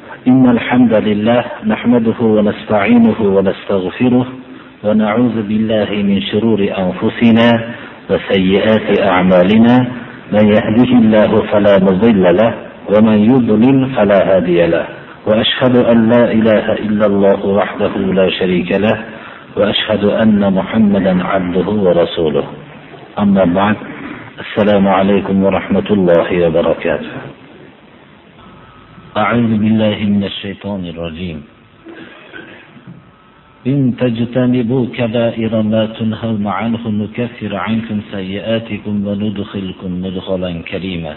إن الحمد لله نحمده ونستعينه ونستغفره ونعوذ بالله من شرور أنفسنا وسيئات أعمالنا. من يهده الله فلا مضل له ومن يضلل فلا هادي له. وأشهد أن لا إله إلا الله وحده لا شريك له وأشهد أن محمدا عبده ورسوله. أما بعد، السلام عليكم ورحمة الله وبركاته. أعوذ بالله من الشيطان الرجيم. إن تجتنبوا كبائر ما تنهون عنه نكفر عنكم سيئاتكم وندخلكم مدخلا كريما.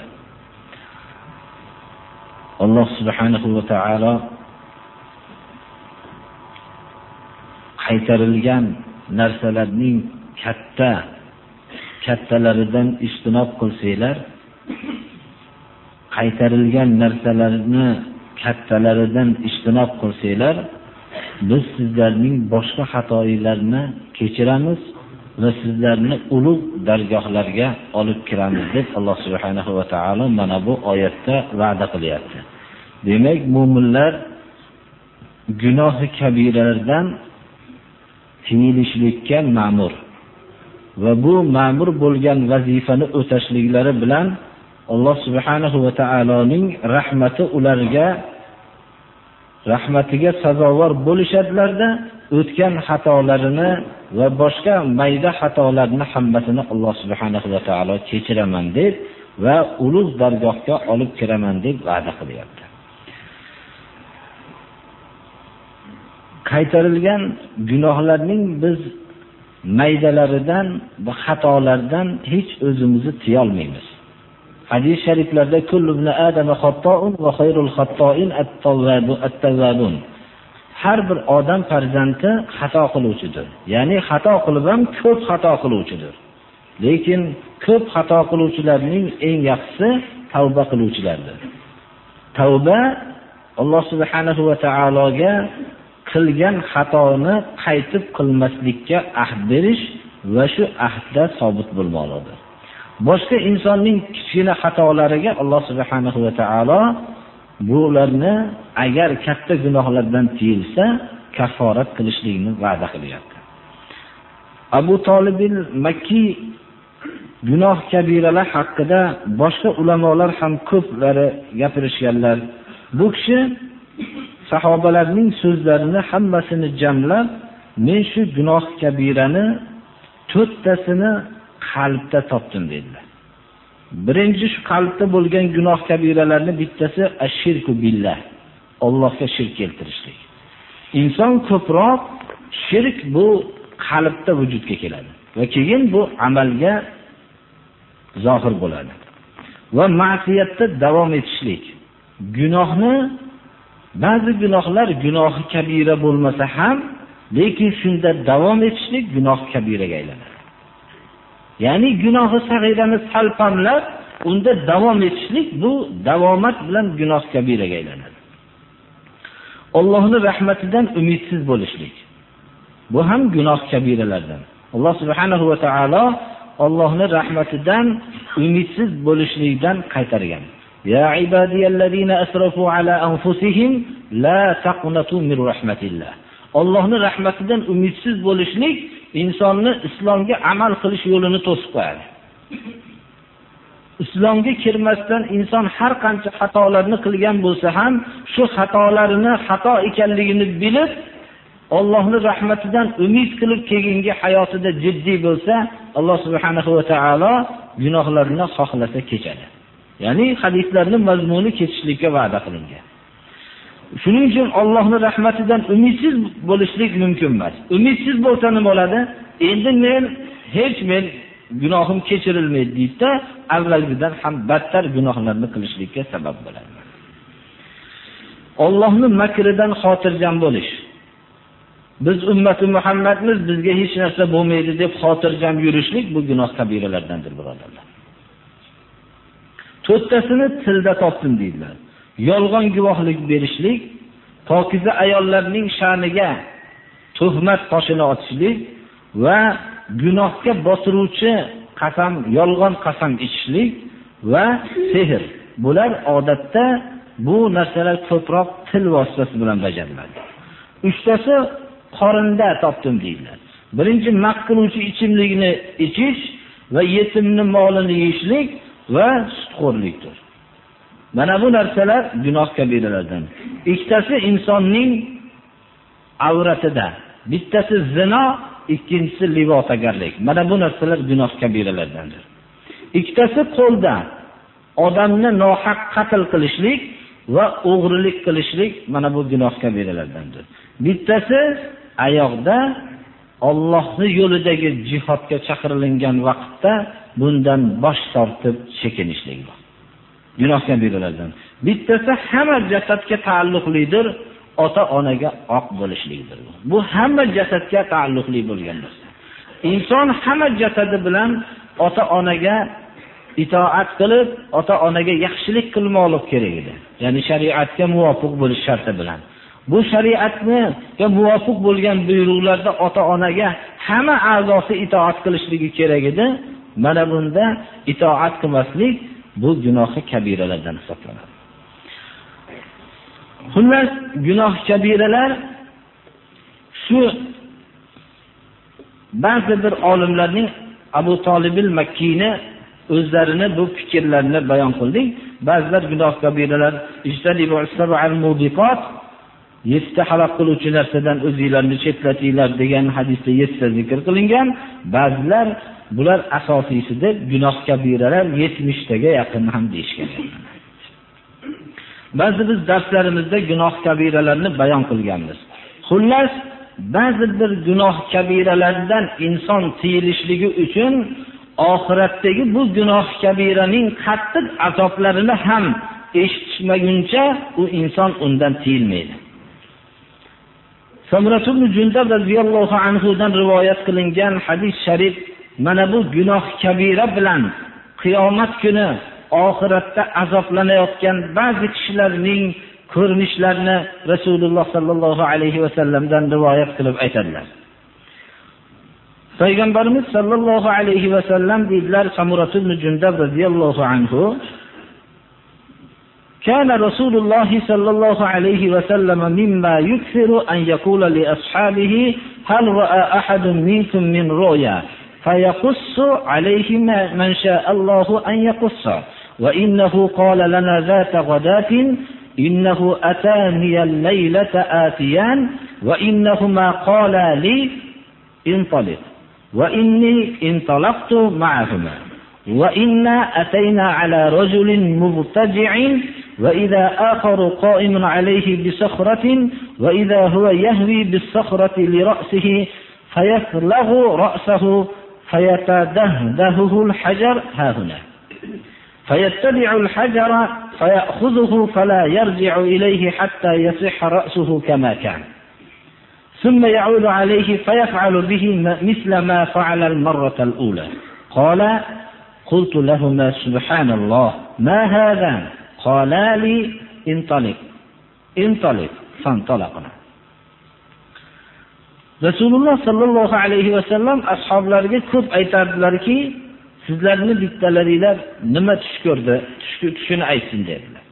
الله سبحانه وتعالى qaytarilgan narsalarning kattalaridan ijtinob qilsanglar, qaytarilgan narsalarni kattalaridan ijtinob qilsanglar, biz sizlarning boshqa xatolarni kechiramiz va sizlarni ulug' dargohlarga olib kiramiz deb Alloh subhanahu va taolo mana bu oyatda va'da qilyapti. Demak, mu'minlar gunohi kabiralardan tiyilishlikka ma'mur va bu ma'mur bo'lgan vazifani o'tashliklari bilan Alloh subhanahu va taoloning rahmatiga sazovor bo'lishadilarda, o'tgan xatolarini va boshqa mayda xatolarni hammasini Alloh subhanahu va taolo kechiraman deb va ulug' dargohga olib kiraman deb va'da qilyapti. Qaytarilgan gunohlarning biz maydalaridan va xatolardan hech o'zimizni tiya olmaymiz. Hadis shariflarda kullu ibn adam xato'un va khayrul xato'in at-tawwabun. Har bir odam farzandi xato qiluvchidir. Ya'ni xato qilib ham ko'p xato qiluvchidir. Lekin ko'p xato qiluvchilarning eng yaxshisi tavba qiluvchilardir. Tavba Alloh subhanahu va taologa qilgan xatoni qaytib qilmaslikka ahd berish va shu ahdda sobit bo'lmoqdir. Boshqa insonning kichkina xatolariga Alloh subhanahu va taolo bularni agar katta gunohlardan tiyilsa kafforat qilishlikni va'da qilyapti. Abu Talib Makki gunoh kabiralar haqida boshqa ulamolar ham ko'plari gapirishganlar. Bu kishi sahobalarning so'zlarini hammasini jamlab, men shu gunoh kabirani 4 tasini qalbda topdim dedilar. Birinchi shu qalbda bo'lgan gunoh kabiralarning bittasi ash-shirku billah, Allohga shirk keltirishlik. Inson ko'proq shirk bu qalbda vujudga keladi va keyin bu amalga zohir bo'ladi. Va ma'siyatda davom etishlik. Gunohni ba'zi gunohlar gunohi kabira bo'lmasa ham, lekin shunda davom etishlik gunoh kabiraga aylanadi. Ya'ni gunohi sag'irani salpamlab, unda davom etishlik bu davomat bilan gunoh kabiraga aylanadi. Allohning rahmatidan umidsiz bo'lishlik. Bu ham gunoh kabiralardan. Alloh subhanahu va taolo Allohning rahmatidan umidsiz bo'lishlikdan qaytargan. Ya ibadiyallazina asrafu ala anfusihim la taqnatu min rahmatillah. Allohning rahmatidan umidsiz bo'lishlik insonni islomga amal qilish yo'lini to'sib qo'yadi. Islomga kirmasdan inson har qancha xatolarni qilgan bo'lsa ham, shu xatolarini xato ekanligini bilib, Allohning rahmatidan umid qilib keyingi hayotida jiddiy bo'lsa, Alloh subhanahu va taolo gunohlarini xohlasa kechadi. Ya'ni hadislarning mazmuni kechishlikka va'da qilingan. Shuning uchun Allohning rahmatidan umidsiz bo'lishlik mumkin emas. Umidsiz bo'lsa nima bo'ladi? Endi men gunohim kechirilmaydi deydi, avvalgidan ham battar gunohlarni qilishlikka sabab bo'ladi. Allohning makridan xotirjam bo'lish. Biz ummati Muhammadmiz, bizga hech narsa bo'lmaydi deb xotirjam yurishlik bu gunoh kabiralardandir, birodarlar. 4tasini tilda topdim deydilar. Yolg'on guvohlik berishlik, pokiza ayollarning sha'niga tuhmat toshini otishlik va gunohga bosiruvchi qasam, yolg'on qasam ichishlik va sehr. Bular odatda bu narsalar ko'proq til vositasi bilan bajariladi. Uchtasi qorinda topdim deydilar. Birinchi maq qiluvchi ichimlikni ichish va yetimning molini yeyishlik va sutxo'rlikdir. Mana bu narsalar gunoh kabiralardan. Ikkitasi insonning avratida, bittasi zino, ikkinchisi livotagarlik. Mana bu narsalar gunoh kabiralardandir. Ikkitasi qo'lda odamni nohaq qatl qilishlik va o'g'rilik qilishlik, mana bu gunoh kabiralardandir. Bittasi oyoqda Allohning yo'lidagi jihodga chaqirilgan vaqtda bundan bosh tortib chekinishlik bor. Gunoh kabiralardan. Bittasi hamma jasadga taalluqlidir, ota-onaga oq bo'lishlikdir. Bu hamma jasadga taalluqli bo'lgan narsa. Inson hamma jasadi bilan ota-onaga itoat qilib, ota-onaga yaxshilik qilmoqlik kerak edi. Ya'ni shariatga muvofiq bo'lish sharti bilan. Bu shariatga muvofiq bo'lgan buyruqlarda ota-onaga hamma a'zosi itoat qilishligi kerak edi. Mana bunda itoat qilmaslik bu gunoh kabiralardan hisoblanadi. Xullas, gunoh kabiralar shu ba'zi bir olimlarning Abu Tolibil Makkiyni o'zlarini bu fikrlarini bayon qildik. Ba'zilar gunoh kabiralar ijtanibu as-sab'al mubiqat, 7 ta halok qiluvchi narsadan o'zingizlarni chetlatinglar degan hadisda 7 ta zikr qilingan. Ba'zilar bular asosiysidir, gunoh kabiralar 70 taga yaqin ham deyishgan. Ba'zi biz darslarimizda gunoh kabiralarni bayon qilganmiz. Xullas, ba'zi bir gunoh kabiralardan inson tiyilishligi uchun oxiratdagi bu gunoh kabiraning qattiq azoblarini ham eshitmaguncha u inson undan tiyilmaydi. Samrat ibn Jundab radhiyallohu anhu dan rivoyat qilingan hadis sharif mana bu gunoh kabira bilan qiyomat kuni oxiratda azoblanayotgan ba'zi kishilarning ko'rinishlarini Rasululloh sallallohu alayhi va sallamdan rivoyat qilib aytadilar. Payg'ambarimiz sallallohu alayhi va sallam deydilar, Samrat ibn Jundab radhiyallohu anhu: كان رسول الله صلى الله عليه وسلم مما يكثر أن يقول لأصحابه هل رأى أحد منكم من رؤيا فيقص عليه من شاء الله أن يقص وإنه قال لنا ذات غداة إنه أتاني الليلة آتيان وإنهما قالا لي انطلق وإني انطلقت معهما وإنا أتينا على رجل مضطجع وإذا آخر قائم عليه بصخرة وإذا هو يهوي بالصخرة لرأسه فيفلغ رأسه فيتدهده الحجر هاهنا فيتبع الحجر فيأخذه فلا يرجع إليه حتى يصح رأسه كما كان ثم يعود عليه فيفعل به مثل ما فعل المرة الأولى. قال: قلت لهما سبحان الله ما هذا؟ قالا لي انطلق فانطلقنا. Rasululloh sallallohu alayhi va sallam ashablariga ko'p aytardilarki, sizlarning bittalaringlar nima tush ko'rdi, tushini aytsin dedilar.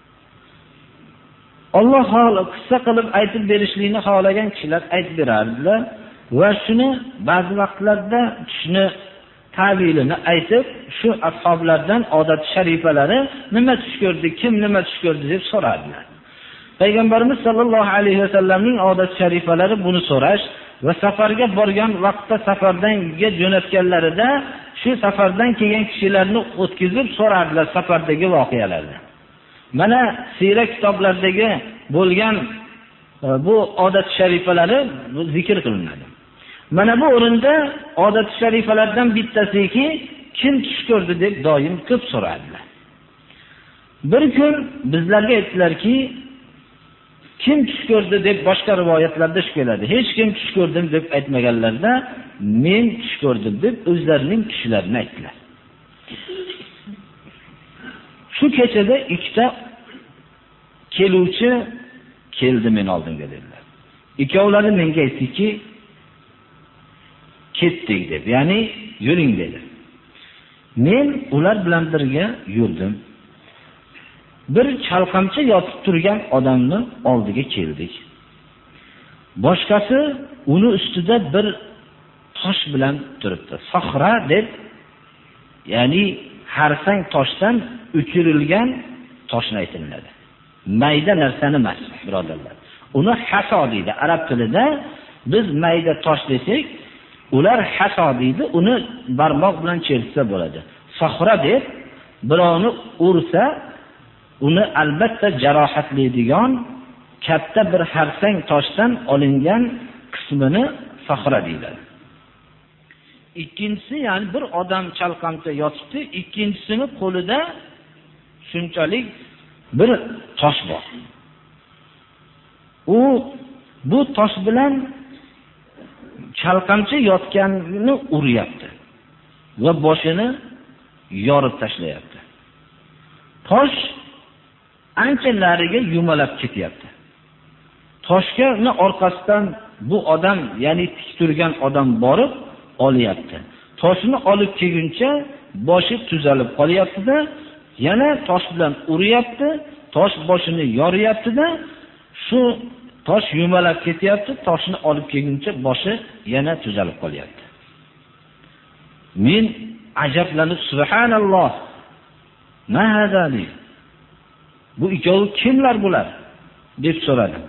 Alloh qissa qilib aytib berishlikni xohlagan kishilar aytib berardilar va shuni ba'zi vaqtlarda tushni ta'bilini aytib, shu ashoblardan odat sharifalari nima tush ko'rdi, kim nima tush ko'rdi deb so'radilar. Payg'ambarimiz sollallohu alayhi va sallamning odat sharifalari buni so'rash va safarga borgan vaqtda safardan jo'natganlarida shu safardan kelgan kishilarni o'tkazib so'rardilar safardagi voqealarni. Mana siyrat kitoblaridagi bo'lgan bu odat sharifalari zikr qilinadi. Mana bu o'rinda odat sharifalardan bittasiki, kim tush ko'rdi deb doim ko'p so'radilar. Bir kun bizlarga aytdilarki, kim tush ko'rdi deb boshqa rivoyatlarda shu keladi. Hech kim tush ko'rdim deb aytmaganlarda, men tush ko'rdim deb o'zlarining tushlarini aytdilar. Shu kechada ikkita keluvchi keldi men oldimga dedilar. Ikkovlari menga aytdiki, ketdik deb, ya'ni yuring dedi. Men ular bilan birga yurdim. bir chalqamcha yotib turgan odamni oldiga keldik. Boshqasi uni ustida bir tosh bilan turibdi. Sohra deb, ya'ni harsang toshdan uchirilgan toshni aytiladi. Mayda narsani emas, birodarlar. Uni haso deydi. Arab tilida biz mayda tosh desak, ular haso deydi. Uni barmoq bilan chertsa bo'ladi. Sohra deb birovni ursa, uni albatta jarohatlaydigan katta bir harsang toshdan olingan qismini sohra deyiladi. Ikkinchisi, ya'ni bir odam chalqamcha yotibdi, ikkinchisini qo'lida shunchalik bir tosh bor. U bu tosh bilan chalqamcha yotganini uryapti va boshini yorib tashlayapti. Tosh ancha nariga yumalab ketyapti. Toshni orqasidan bu odam, ya'ni tik turgan odam borib olyapti. Toshni olib kelguncha boshi tuzalib qolyapti-da, yana tosh bilan uryapti, tosh boshini yoryapti-da, shu tosh yumalab ketyapti, toshni olib kelguncha boshi yana tuzalib qolyapti. Men ajablanib, subhanalloh, ma hadali? Bu ikkovi kimlar bular deb so'radim.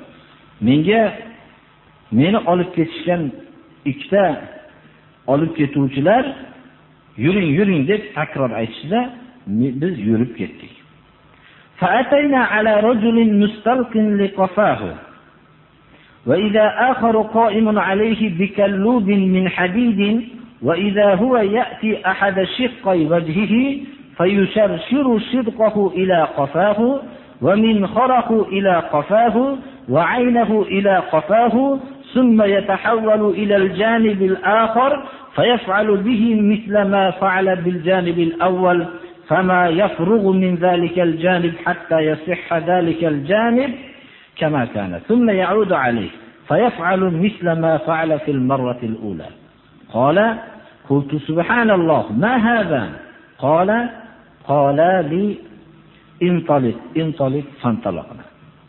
Meni olib ketishgan ikkita olib ketuvchilar yuring deb takror aytishda, biz yurib ketdik. فأتينا على رجل مستلق لقفاه وإذا آخر قائم عليه بكلوب من حديد وإذا هو يأتي أحد شقي وجهه فيشرشر شدقه إلى قفاه ومنخره إلى قفاه وعينه إلى قفاه ثم يتحول إلى الجانب الآخر فيفعل به مثل ما فعل بالجانب الأول فما يفرغ من ذلك الجانب حتى يصح ذلك الجانب كما كان ثم يعود عليه فيفعل مثل ما فعل في المرة الأولى. قلت سبحان الله ما هذا؟ قال لي انطلق فانطلقنا.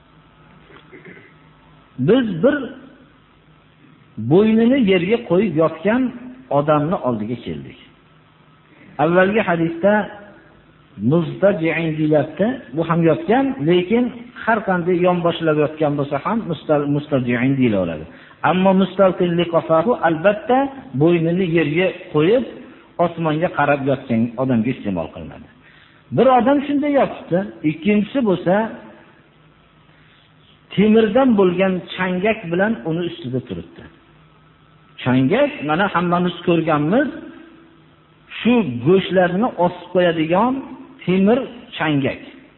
Biz bir bo'ynini yerga qo'yib yotgan odamni oldiga keldik. Avvalgi hadisda muztaji'in deyiladi, bu ham yotgan, lekin har qanday yonboshlab yotgan bo'lsa ham mustaji'in deyilaveradi. Ammo mustalqin liqafahu albatta bo'ynini yerga qo'yib osmonga qarab yotgan odamga iste'mol qilinadi. Bir odam shunday yotibdi, ikkinchisi bo'lsa temirdan bo'lgan changak bilan uni ustida turibdi. Changak, mana hammamiz ko'rganmiz, shu go'shtlarni osib qo'yadigan temir changak.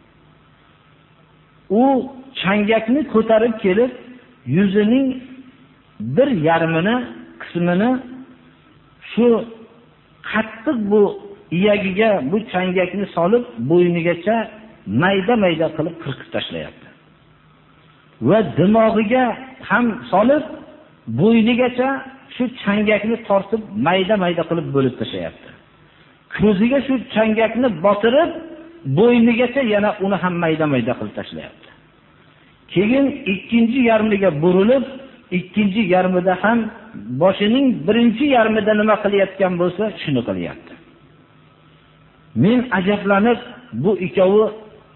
U changakni ko'tarib kelib, yuzining bir yarmini qismini shu qattiq bu iyagiga bu changakni solib bo'ynigacha mayda qilib qirqib tashlayapti. Va dimog'iga ham solib bo'ynigacha shu changakni tortib mayda qilib bo'lib tashlayapti. Ko'ziga shu changakni botirib bo'ynigacha yana uni ham mayda qilib tashlayapti. Keyin ikkinchi yarmiga burilib, ikkinchi yarmida ham boshining birinchi yarmida nima qilayotgan bo'lsa, shuni qilyapti. Men ajablanib, bu ikkovi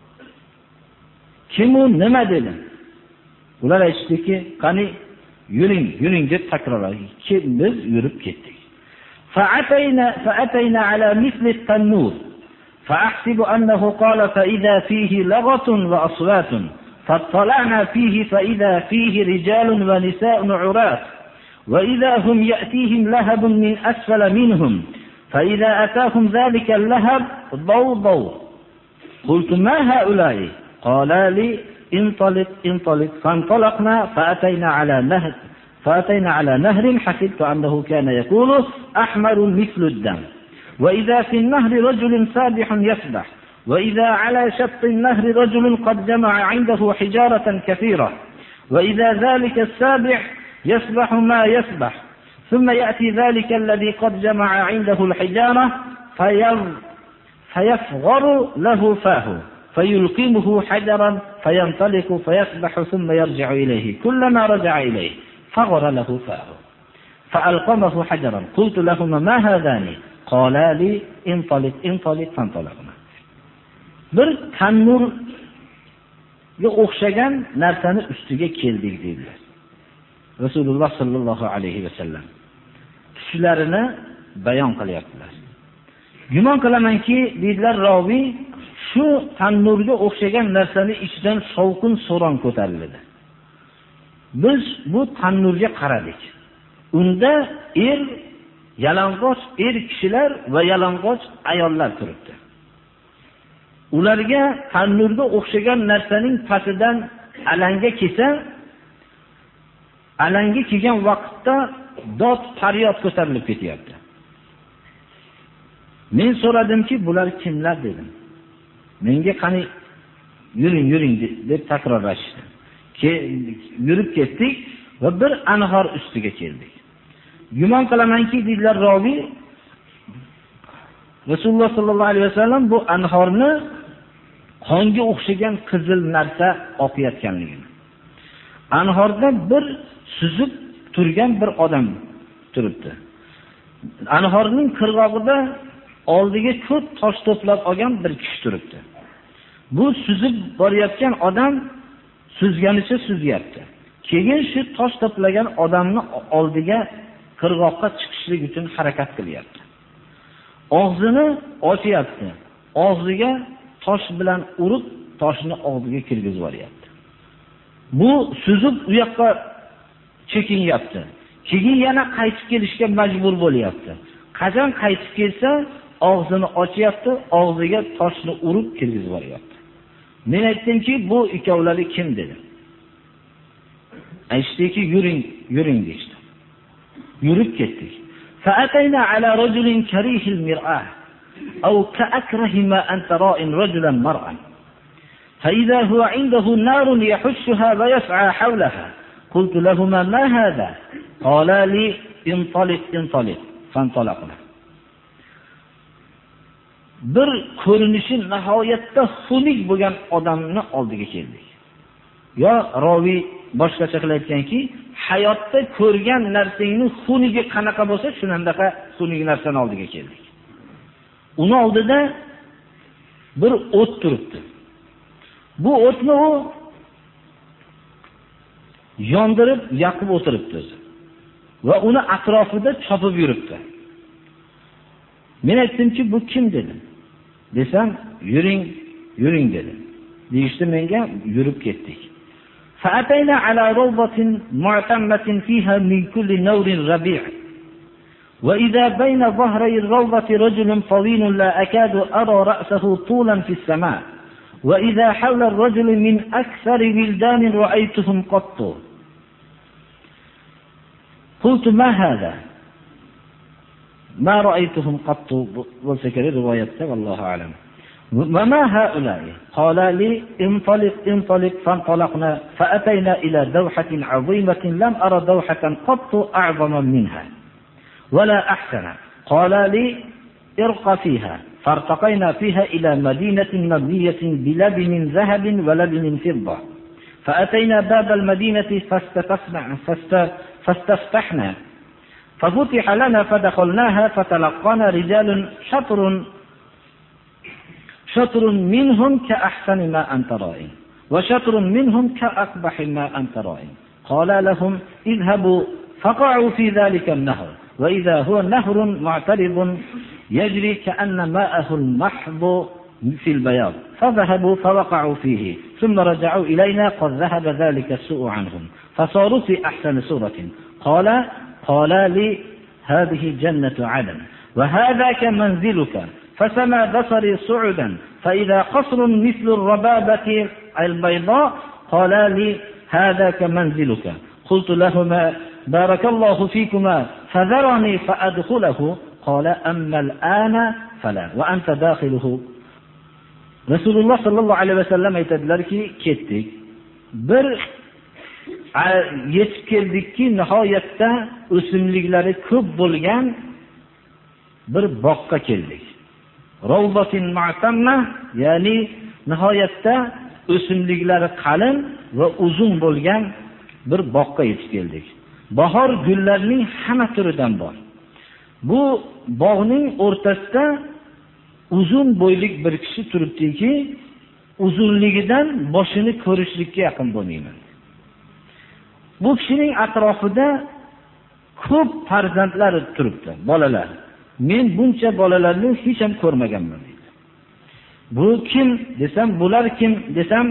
kim u, nima dedim. Ular aytishdiki, qani yuring deb takrorladi. Biz yurib ketdik. فأتينا على مثل التنور فأحسب أنه قال فإذا فيه لغة وأصوات فاطلعنا فيه فإذا فيه رجال ونساء عراة وإذا هم يأتيهم لهب من أسفل منهم فإذا أتاهم ذلك اللهب ضوضوا. قلت ما هؤلاء؟ قال لي انطلق فانطلقنا فأتينا على نهر حسبت أنه كان يقول أحمر مثل الدم وإذا في النهر رجل سابح يسبح وإذا على شط النهر رجل قد جمع عنده حجارة كثيرة وإذا ذلك السابح يسبح ما يسبح ثم يأتي ذلك الذي قد جمع عنده الحجارة فيفغر له فاه فيلقمه حجرا فينطلق فيسبح ثم يرجع إليه كلما رجع إليه فغر له فاه فألقمه حجرا قلت لهما ما هذان قالا لي انطلق انطلق فانطلقنا. Bir tannurga o'xshagan narsani ustiga keldik dedilar. Rasululloh sallallohu alayhi vasallam tushlarini bayon qilyaptilar. Gumon qilamanki, dedilar raviy, shu tannurga o'xshagan narsani ichidan shovqin so'ron ko'tarildi. Biz bu tannurga qaradik. Unda yalang'och kishilar va yalang'och ayollar turibdi. Ularga tannurga o'xshagan narsaning pastidan alanga kelsa, alanga kelgan vaqtda dod faryod ko'tarilib ketyapti. Men so'radimki, bular kimlar dedim. Menga qani yuring deb takrorlashdi. Yurib ketdik va bir anhor ustiga keldik. Gumon qilamanki, dedilar raviy, Rasululloh sallallohu alayhi vasallam bu anhorni qonga o'xshagan qizil narsa oqayotganligini. Anhorda bir suzib turgan bir odam turibdi. Anhorning qirg'og'ida oldiga ko'p tosh to'plab olgan bir kishi turibdi. Bu suzib borayotgan odam suzganicha suzyapti. Keyin shu tosh to'plagan odamni oldiga qirg'oqqa chiqishlik uchun harakat qilyapti. Og'zini ochyapti. Og'ziga tosh bilan urib, toshni og'ziga kirgizib yuboryapti. Bu suzib u yoqqa chekinyapti. Keyin yana qaytib kelishga majbur bo'lyapti. Qachon qaytib kelsa, og'zini ochyapti, og'ziga toshni urib kirgizib yuboryapti. Men aytdimki, bu ikkovlari kim dedim. Aytishdiki, yuring deydi. Yurib ketdik. فأتينا على رجل كريه المرآة أو كأكره ما أنت راء رجلا مرأة فإذا هو عنده نار يحشها ويسعى حولها قلت لهما ما هذا قالا لي انطلق فانطلقنا. Bir ko'rinishi nihoyatda xunuk bo'lgan odamni oldiga keldik. Yo raviy boshqacha qilayotganki, hayotda ko'rgan narsangning xunugi qanaqa bo'lsa, shunandaqa xunuk narsani oldiga keldik. Uni oldida bir o't turibdi. Bu o'tni u yondirib, yoqib o'tiribdi va uni atrofida chopib yuribdi. Men aytdimki, bu kim dedim. Desam, yuring dedi. Deyishdi, menga yurib ketdik. فأتينا على روضة معتمة فيها من كل نور ربيع وإذا بين ظهري الروضة رجل طويل لا أكاد أرى رأسه طولا في السماء وإذا حول الرجل من أكثر ولدان رأيتهم قط قلت ما هذا ما رأيتهم قط والسكر رواية والله أعلم وما هؤلاء قال لي انطلق فانطلقنا فأتينا إلى دوحة عظيمة لم أرى دوحة قط أعظم منها ولا أحسن قال لي ارق فيها فارتقينا فيها إلى مدينة مبنية بلبن ذهب ولبن فضة فأتينا باب المدينة فاستفتحنا ففتح لنا فدخلناها فتلقانا رجال شطر منهم كأحسن ما أنت رائع وشطر منهم كأقبح ما أنت رائع قال لهم اذهبوا فقعوا في ذلك النهر وإذا هو نهر معترض يجري كأن ماءه المحض في البياض فذهبوا فوقعوا فيه ثم رجعوا إلينا قد ذهب ذلك السوء عنهم فصاروا في أحسن صورة قال لي هذه جنة عدن وهذاك منزلك فسما بصري صعدا فإذا قصر مثل الربابة البيضاء قال لي هذاك منزلك قلت لهما بارك الله فيكما فذرني فأدخله قال أما الآن فلا وأنت داخله. Rasululloh sallallohu alayhi vasallam aytadilarki, ketdik. Bir yetib keldikki, nihoyatda o'simliklari ko'p bo'lgan bir bog'ga keldik. Ravzatin ma'tamma, ya'ni Nihoyatda o'simliklari qalin va uzun bo'lgan bir bog'ga yetib keldik. Bahor gullarning hamma turidan bor. Bu bog'ning o'rtasida uzun bo'ylik bir kishi turibdiki, uzunligidan boshini ko'rishlikka yaqin bo'lmayman. Bu kishining atrofida ko'p farzandlar turibdi, bolalar. Men buncha bolalarni hech ham ko'rmaganman dedi. Bu kim desam, bular kim desam,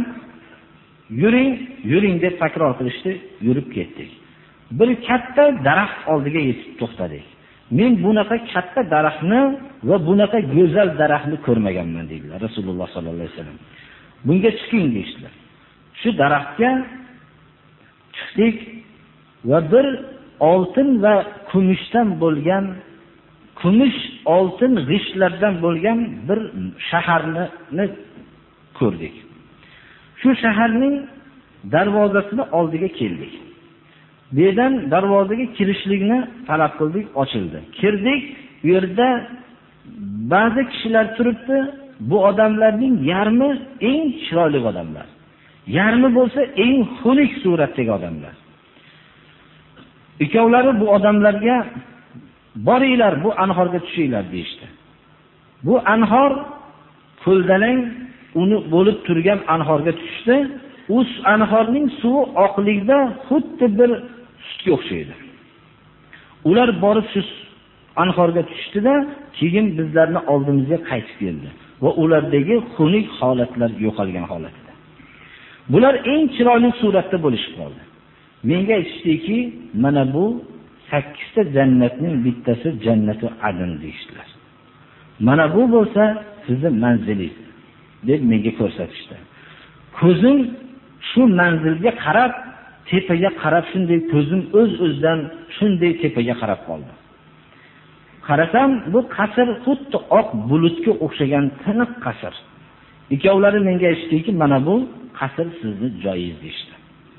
yuring deb takror qilishdi, yurib ketdik. Bir katta daraxt oldiga yetib to'xtadik. Men bunaqa katta daraxtni va bunaqa go'zal daraxtni ko'rmaganman dedilar Rasululloh sollallohu alayhi vasallam. Bunga chiqing deydilar. Shu daraxtga chiqdik va bir oltin va kumushdan bo'lgan, kumush oltin g'ishtlardan bo'lgan bir shaharni ko'rdik. Shu shaharning darvozasini oldiga keldik. Bu yerdan darvozaga kirishlikni talab qildik, ochildi. Kirdik, bu yerda ba'zi kishilar turibdi. Bu odamlarning yarmi eng chiroyli odamlar. Yarmi bo'lsa eng xunuk suratdagi odamlar. Ikkovlari bu odamlarga boringlar, bu anhorga tushinglar deyishdi. Bu anhor ko'ldalang uni bo'lib turgan anhorga tushdi. U anhorning suvi oqligida xuddi bir sutga o'xshaydi. Ular borib shu anhorga tushdida, keyin bizlarni oldimizga qaytib keldi va ulardagi xunuk holatlar yo'qolgan holatda. Bular eng chiroyli suratda bo'lishib qoldi. Menga aytishdiki, mana bu 8 ta jannatning bittasi jannati adn deyishdilar. Mana bu bo'lsa sizning manzilingiz deb menga ko'rsatishdi. Ko'zim shu manzilga qarab, tepaga qarab, shunday ko'zim o'z-o'zidan shunday tepaga qarab qoldi. Qarasam, bu qasr xuddi oq bulutga o'xshagan tiniq qasr. Ikkovlari menga aytishdiki, mana bu qasr sizning joyingiz deyishdi.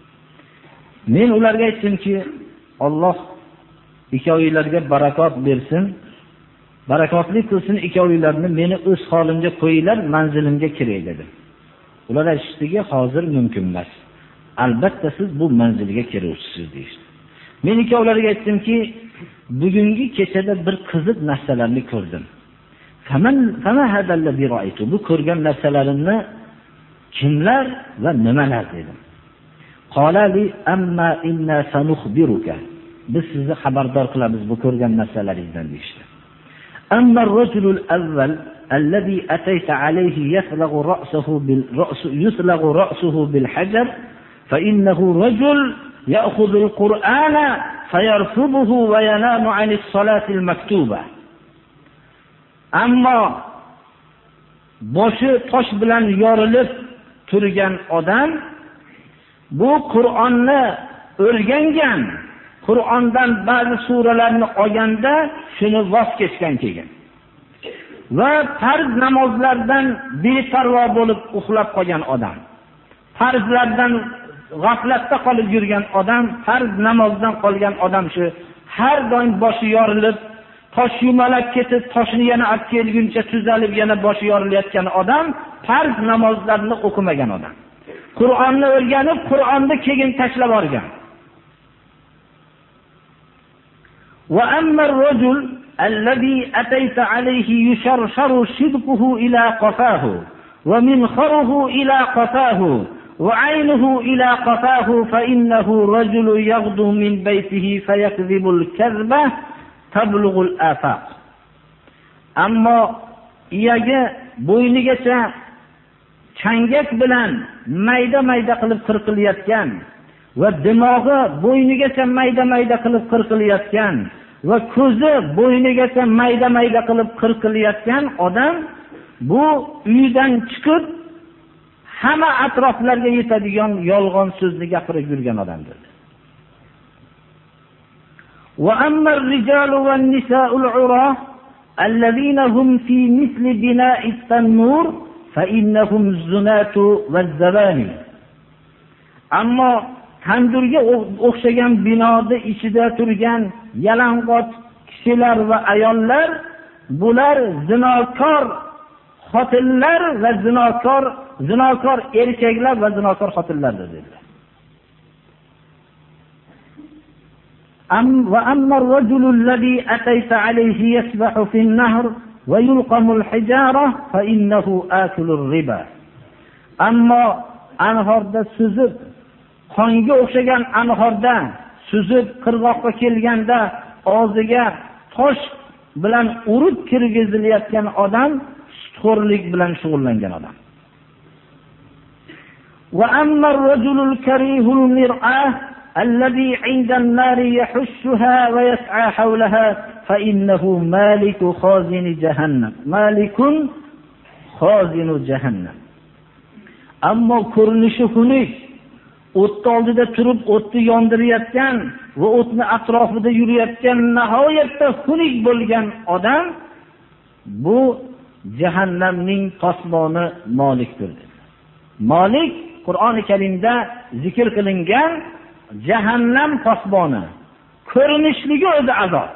Men ularga aytdimki, Alloh ikkovinglarga barakot bersin, barakotli qilsin ikkovinglarni, meni o'z holimga qo'yinglar, manzilimga kiray dedim. Ular aytishdiki, hozir mumkin emas. Albatta siz bu manzilga kiruvchisiz deyishdi. Men ikkovlariga aytdimki, bugungi kechada bir qiziq narsalarni ko'rdim. Fama hadallazi ra'aytu. Bu ko'rgan narsalarimni kimlar va nimalar dedim. Qalali amma inna sanukhbiruka. Biz sizni xabardor qilamiz bu ko'rgan narsalaringizdan deyishdi. Amma ar-rajulul awwal alladhi atayta alayhi yaslaghu ra'suhu bil hajar fa innahu rajul ya'khudhu al-Qur'ana fayarfuduhu wa yanamu 'an as-salati al-maktuba. Ammo boshi tosh bilan yorilib turgan odam bu Qur'onni o'rgangan, Qur'ondan ba'zi suralarni olganda shuni voz kechgan keyin va farz namozlardan beparvo bo'lib uxlab qolgan odam, farzlardan g'aflatda qolib yurgan odam, farz namozdan qolgan odam shu har doim boshi yorilib, tosh yumalab ketib, toshni yana olib kelguncha tuzalib yana boshi yorilayotgan odam, farz namozlarni o'qimagan odam. Qur'onni o'rganib, Qur'onni keyin tashlab olgan. Va amma ar-rajul alladhi atayta alayhi yusharsharu shidquhu ila qafahu wa minharuhu ila qafahu wa 'aynuhu ila qafahu fa innahu rajulun yaghdu min baytihi fayakdhibu al-kadhba tablughu al-afaq. Ammo iyagi bo'ynigacha changak bilan mayda-mayda qilib qirqilayotgan va dimog'i bo'ynigacha mayda-mayda qilib qirqilayotgan va ko'zi bo'ynigacha mayda-mayda qilib qirqilayotgan odam bu uydan chiqib hamma atroflarga yetadigan yolg'on so'zni gapirib yurgan odamdir. Va amma ar-rijalu wan-nisa'ul 'urah alladhina hum fi mithli bina'i at-tanur fa innahum zunatu vaz-zabani. Ammo tandurga o'xshagan binoda ichida turgan yalang'och kishilar va ayollar, bular zinokor xotinlar va zinokor zinokor erkaklar va zinokor xotinlardir dedilar. وأما الرجل الذي أتيت عليه يسبح في النهر ويلقم الحجارة فإنه آكل الربا. أما anhorda suzib, qonga o'xshagan anhorda suzib qirg'oqqa kelganda og'ziga tosh bilan urib kirgizilayotgan odam sutxo'rlik bilan shug'ullangan odam. وأما الرجل الكريه المرآة الذي عند النار يحشها ويسعى حولها فإنه مالك خازن جهنم مالك خازن جهنم. Ammo ko'rinishi xunuk, o'tni oldida turib o'tni yondirayotgan va o'tni atrofida yurayotgan nihoyatda xunuk bo'lgan odam bu jahannamning posboni Malikdir. Malik Qur'oni Karimda zikr qilingan jahannam posboni. Ko'rinishligi o'zi azob.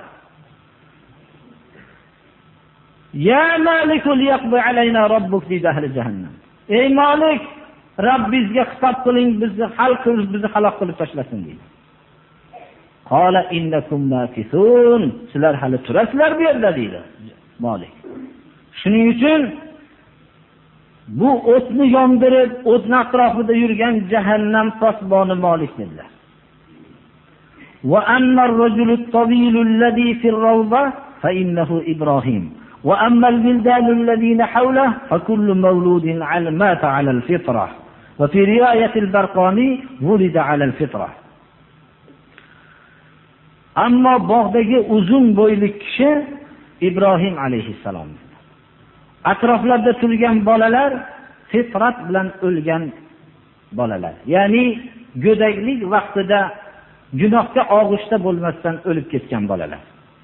Ya Malikul yaqdi alayna robbuk li ahli jahannam. Ey Malik, Rabbingizga xitob qiling, bizni hal qilib, bizni halok qilib tashlasin deydi. Qala innakum makithun. Sizlar hali turasizlar bu yerda deydi Malik. Shuning uchun bu o'tni yondirib, o'tni atrofida yurgan jahannam posboni Malik dedilar. Wa amma ar-rajulu at-tawilu alladhi fi ar-rawda fa innahu Ibrahim. وأما البلدان الذين حوله فكل مولود مات على الفطرة وفي رواية البرقاني ولد على الفطرة. أما bog'dagi uzun bo'yli kishi Ibrohim alayhissalom. Atroflarda turgan bolalar fitrat bilan o'lgan bolalar. Ya'ni go'daklik vaqtida gunohga og'ishda bo'lmasdan o'lib ketgan bolalar.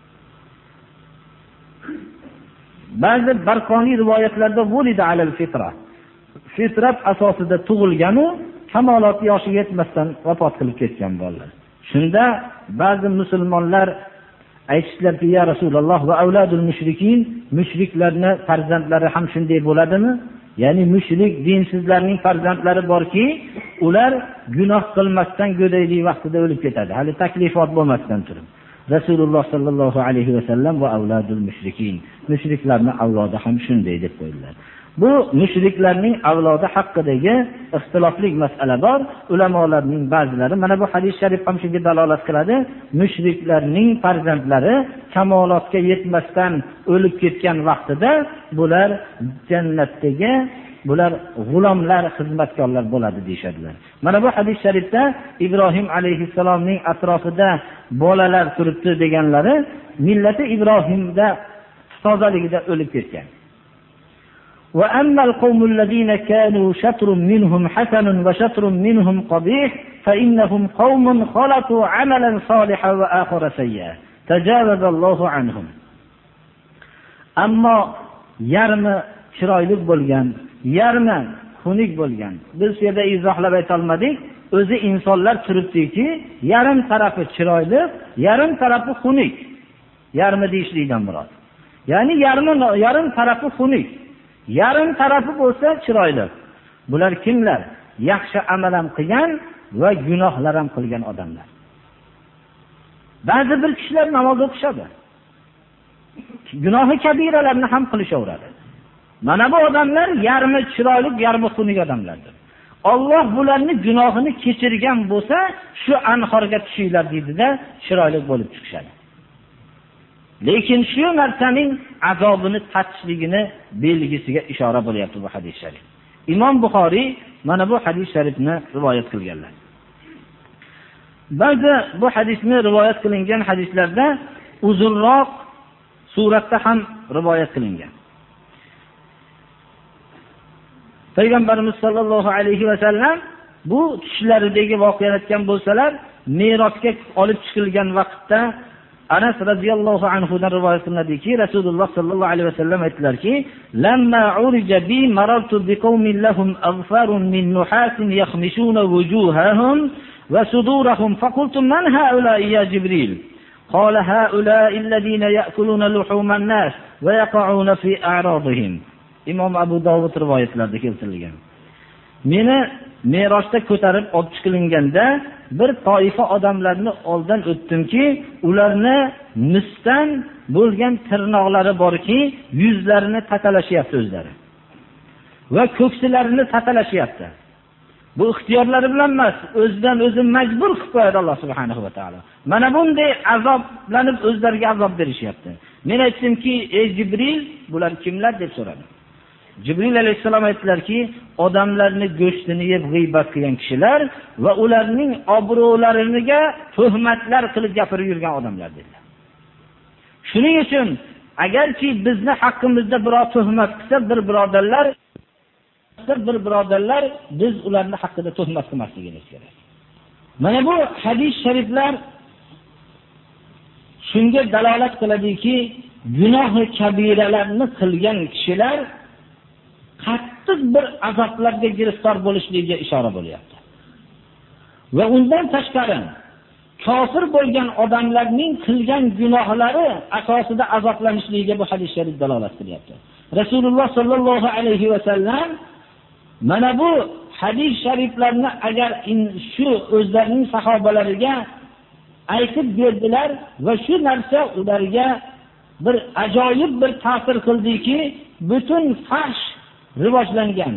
Ba'zi Barqoniy rivoyatlarda vulida alal fitra. Fitrat asosida tug'ilgan u kamolot yoshiga yetmasdan vafot qilib ketgan bolalar. Shunda ba'zi musulmonlar aytishlarki, ya Rasululloh va avladul mushrikin, mushriklarning farzandlari ham shunday bo'ladimi? Ya'ni mushrik dinsizlarning farzandlari borki, ular gunoh qilmasdan go'daylik vaqtida o'lib ketadi. Hali taklifot bo'lmasdan turib. Rasululloh sallallohu alayhi va sallam va avladul mushrikin, mushriklarning avlodi ham shunday deb qo'ydilar. Bu mushriklarning avlodi haqidagi ixtilofli masala bor. Ulamolarning ba'zilari mana bu hadis sharif ham shunga dalolat qiladi. Mushriklarning farzandlari kamolotga yetmasdan o'lib ketgan vaqtida bular jannatdagi bular g'ulomlar, xizmatkorlar bo'ladi deyshadilar. Mana bu hadis sharifda Ibrohim alayhissalomning atrofida bolalar turibdi deganlari millati Ibrohimda tozaligida o'lib ketgan. Wa ammal qawmul ladina kanu shatrun minhum hasanun wa shatrun minhum qabih fa innahum qawmun khalatu amalan salihan wa akhara sayyi'an tajawaza Allahu anhum. Ammo yarmi chiroyli bo'lgan, yarmi xunuk bo'lgan. Biz bu yerda izohlab ayta olmadik. O'zi insonlar turibdiki, yarim tarafi chiroyli, yarim tarafi xunuk. Yarmi deyishlikdan murod. Ya'ni yarim tarafi xunuk, yarim tarafi bo'lsa chiroyli. Bular kimlar? Yaxshi amal ham qilgan va gunohlar ham qilgan odamlar. Ba'zi bir kishilar namoz o'qishadi. Gunohi kabiralarni ham qilishaveradi. Mana bu odamlar yarmi chiroyli, yarmi xunuk odamlardir. Alloh bularni gunohini kechirgan bo'lsa, shu anhorga tushinglar deydida, chiroyli bo'lib chiqishadi. Lekin shu narsaning azobini tatishligini belgisiga ishora bo'lyapti bu hadis sharif. Imom Buxoriy mana bu hadis sharifni rivoyat qilganlar. Ba'zi bu hadisni rivoyat qilingan hadislarda uzunroq suratda ham rivoyat qilingan. Payg'ambarimiz sollallohu alayhi va sallam bu tushlaridagi voqeani aytgan bo'lsalar, merosga olib chiqilgan vaqtda Anas radhiyallohu anhu dan rivoyat qilinadiki, Rasululloh sallallohu alayhi va sallam aytdilarki, "Lamma urija bi marartu biqaumin lahum aghfarun min nuhasin yakhmishuna wujuhahum wa sudurahum faqultu man haula'i ya Jibril?" Qala haula'i alladhina ya'kuluna luhuman nas wa yaqa'una fi a'radihim. Imom Abu Dovud rivoyatlarida keltirilgan. meni Merosda ko'tarib olib chiqilganda bir toifa odamlarni oldan o'tdimki, ularni misdan bo'lgan tirnoqlari borki, yuzlarini tatalashyapti o'zlari. Va ko'ksilarini tatalashyapti. Bu ixtiyorlari bilan emas, o'zidan o'zi majbur qilib qo'yadi Alloh subhanahu va taolo. Mana bunday azoblanib o'zlariga azob berishyapti. Men aytdimki, ey Jibril, bular kimlar deb so'radim. Jibril alayhissalom aytdilarki, odamlarni go'shtini yeb g'iybat qilgan kishilar va ularning obro'lariga tuhmatlar qilib gapirib yurgan odamlar dedilar. Shuning uchun agarki bizni haqqimizda biror tuhmat qilsa, bir birodarlar biz ularni haqqida tuhmat qilmasligimiz kerak. Mana bu hadis shariflar shunga dalolat qiladiki, gunohi kabiralarni qilgan kishilar qattiq bir azoblarga giriftor bo'lishligiga ishora bo'lyapti. Va undan tashqari kofir bo'lgan odamlarning qilgan gunohlari asosida azoblanishligiga bu hadis sharif dalolat qilyapti. Rasululloh sallallohu alayhi va sallam mana bu hadis shariflarni agar shu o'zlarining sahobalariga aytib berdilar va shu narsa ularga bir ajoyib bir ta'sir qildiki, butun fahsh rivojlangan,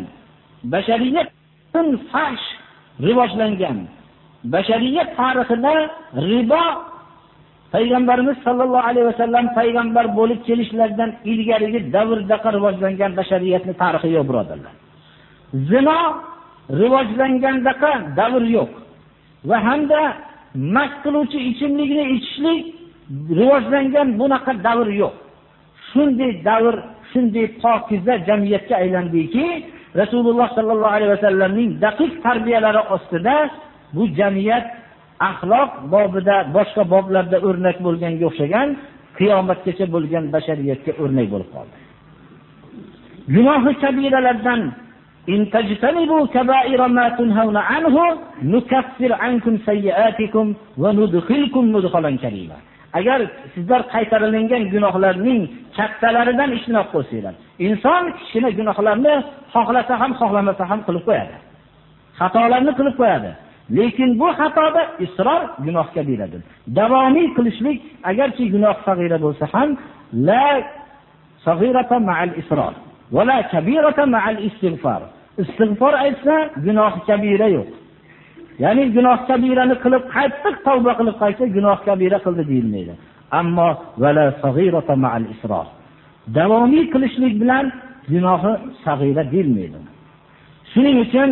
bashariyat tarixida ribo Payg'ambarimiz sallallohu alayhi va sallam payg'ambar bo'lib kelishlaridan ilgarigi davrda rivojlangan bashariyatning tarixi yo'q, birodarlar. Zino rivojlangandaqa davr yo'q va hamda mast qiluvchi ichimlikni ichishlik rivojlangan bunaqa davr yo'q. Shunday davr, shunday pokiza jamiyatga aylandiki, Rasululloh sallallohu alayhi va sallamning daqiq tarbiyalari ostida bu jamiyat axloq bobida, boshqa boblarda o'rnak bo'lganga o'xshagan qiyomatgacha bo'lgan bashariyatga o'rnak bo'lib qoldi. Gunohi kabiralardan intajtanibu kaba'ira ma tunhauna anhu nukaffir ankum sayyi'atikum va nudkhilkum mudkhalan karima. Agar sizlar qaytarilgan gunohlarning kattalaridan ishtinob qilsanglar, inson kichkina gunohlarni xohlasa ham xohlamasa ham qilib qo'yadi. Xatolarni qilib qo'yadi. Lekin bu xatoda isror gunoh kabiradir. Davomiy qilishlik agarchi gunoh sag'ira bo'lsa ham la sag'irata ma'al isror va la kabirata ma'al istighfar. Istighfar aytsa gunoh kabira yo'q. Ya'ni gunoh kabirani qilib qattiq tavba qilib qaytsa gunoh kabira qildi deyilmaydi. Ammo vala sag'irata ma'al isror. Davomiy qilishlik bilan gunohi sag'ira deyilmaydi. Shuning uchun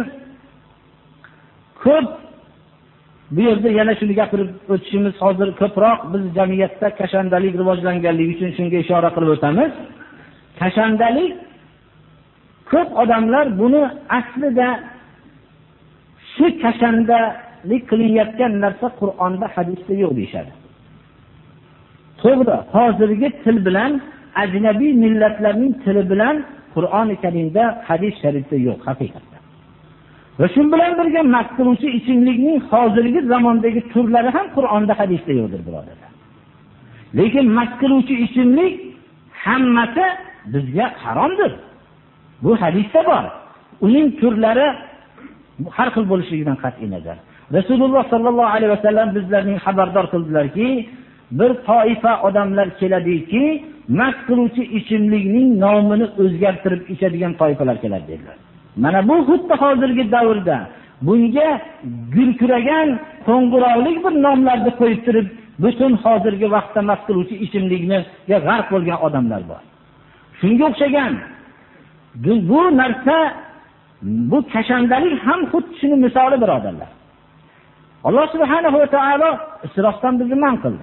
ko'p bu yerda yana shuni gapirib o'tishimiz hozir ko'proq biz jamiyatda kashandalik rivojlanganligi uchun shunga ishora qilib o'tamiz. Kashandalik ko'p odamlar buni aslida shu kashandalik qilinayotgan narsa Qur'onda, hadisda yo'q deyshadi. To'g'ri, hozirgi til bilan ajnabiy millatlarning tili bilan Qur'oni Karimda, hadis sharifda yo'q haqiqatda. Va shu bilan birga mast qiluvchi ichimlikning hozirgi zamondagi turlari ham Qur'onda, hadisda yo'qdir, birodarlar. Lekin mast qiluvchi ichimlik hammasi bizga haromdir. Bu hadisda bor. Uning turlari har xil bo'lishligidan qat'iy nazar. Rasululloh sallallohu alayhi va sallam bizlarning xabardor qildilarki, bir toifa odamlar keladiki, mast qiluvchi ichimlikning nomini o'zgartirib ichadigan toifalar keladi dedilar. Mana bu xuddi hozirgi davrda bunga gurkuragan qo'ng'iroqlik bir nomlarni qo'yib turib, butun hozirgi vaqtda mast qiluvchi ichimlikni g'arq bo'lgan odamlar bor. Shunga o'xshagan bu narsa, bu kashandalik ham xuddi shuni misoli, birodarlar. Alloh subhanahu va taolo isrofdan bizni man qildi.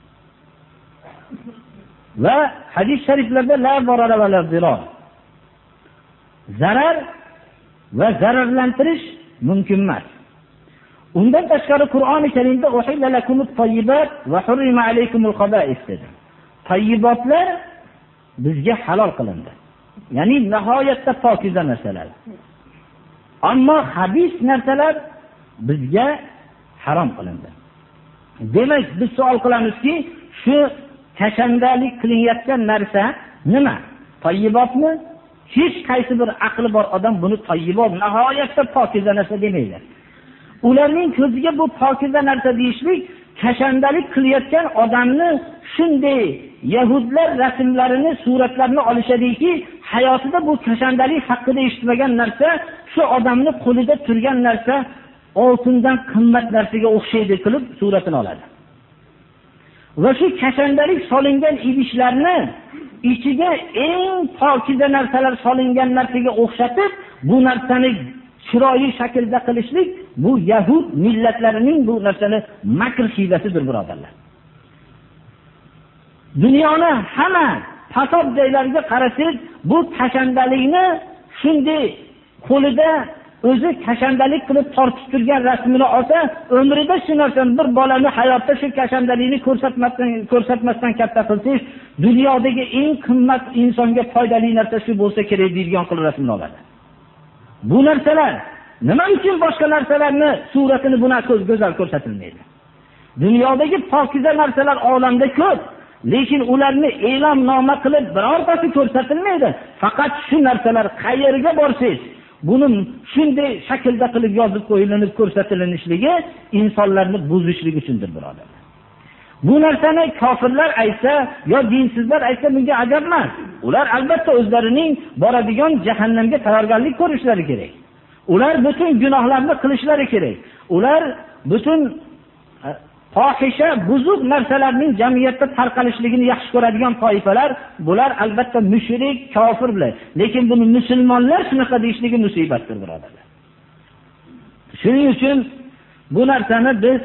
Va hadis shariflarda la zarara va la zirar, zarar va zararlantirish mumkin emas. Undan tashqari Qur'oni Karimda uhilla lakumut tayyibat va hurrima alaykumul khaba'is dedi. Tayyibotlar bizga halol qilindi. Ya'ni nihoyatda pokiza narsalar. Ammo habis narsalar bizga harom qilindi. Demak, biz savol qilamizki, shu kashandalik qilinayotgan narsa nima? Tayyibotmi? hech qaysi bir aqli bor odam buni tayyibot, nihoyatda pokiza narsa demaydi. Ularning ko'ziga bu pokiza narsa deyishlik kashandalik qilayotgan odamni shunday yahudlar rasmlarini, suratlarini olishadiki, hayotida bu kashandalik haqida eshitmagan narsa, shu odamni qo'lida turgan narsa oltindan qimmat narsaga o'xshaydi qilib suratini oladi. Va shu kashandalik solingan idishlarni ichiga eng pokiza narsalar solingan narsaga o'xshatib, bu narsani chiroyli shaklda qilishlik bu yahud millatlarining bu narsani makr hiylasidir, birodarlar. Dunyoni hamma fasod joylariga qarasangiz, bu kashandalikni shunday qo'lida o'zi kashandalik qilib tortib turgan rasmini olsa, umrida shu narsani bir bolani hayotda shu kashandalikni ko'rsatmasdan katta qilsangiz, dunyodagi eng qimmat insonga foydali narsa shu bo'lsa kerak deydigan qilib rasmini oladi. Bu narsalar nima uchun boshqa narsalarni suratini bunaqa go'zal ko'rsatilmaydi? Dunyodagi pokiza narsalar olamda ko'p, lekin ularni e'lonnoma qilib birortasi ko'rsatilmaydi. Faqat shu narsalar qayerga borsangiz, buni shunday shaklda qilib yozib qo'yilinib ko'rsatilishligi insonlarni buzishlik uchundir, birodarlar. Bu narsani kofirlar aytsa yo dinsizlar aytsa bunga ajab emas. Ular albatta o'zlarining boradigan jahannamga tayyorgarlik ko'rishlari kerak. Ular butun gunohlarni qilishlari kerak. Ular butun fohisha, buzuq narsalarning jamiyatda tarqalishligini yaxshi ko'radigan toifalar, bular albatta mushrik, kofirlar. Lekin buni musulmonlar shunaqa deyishligi musibatdir, birodarlar. Shuning uchun bu narsani biz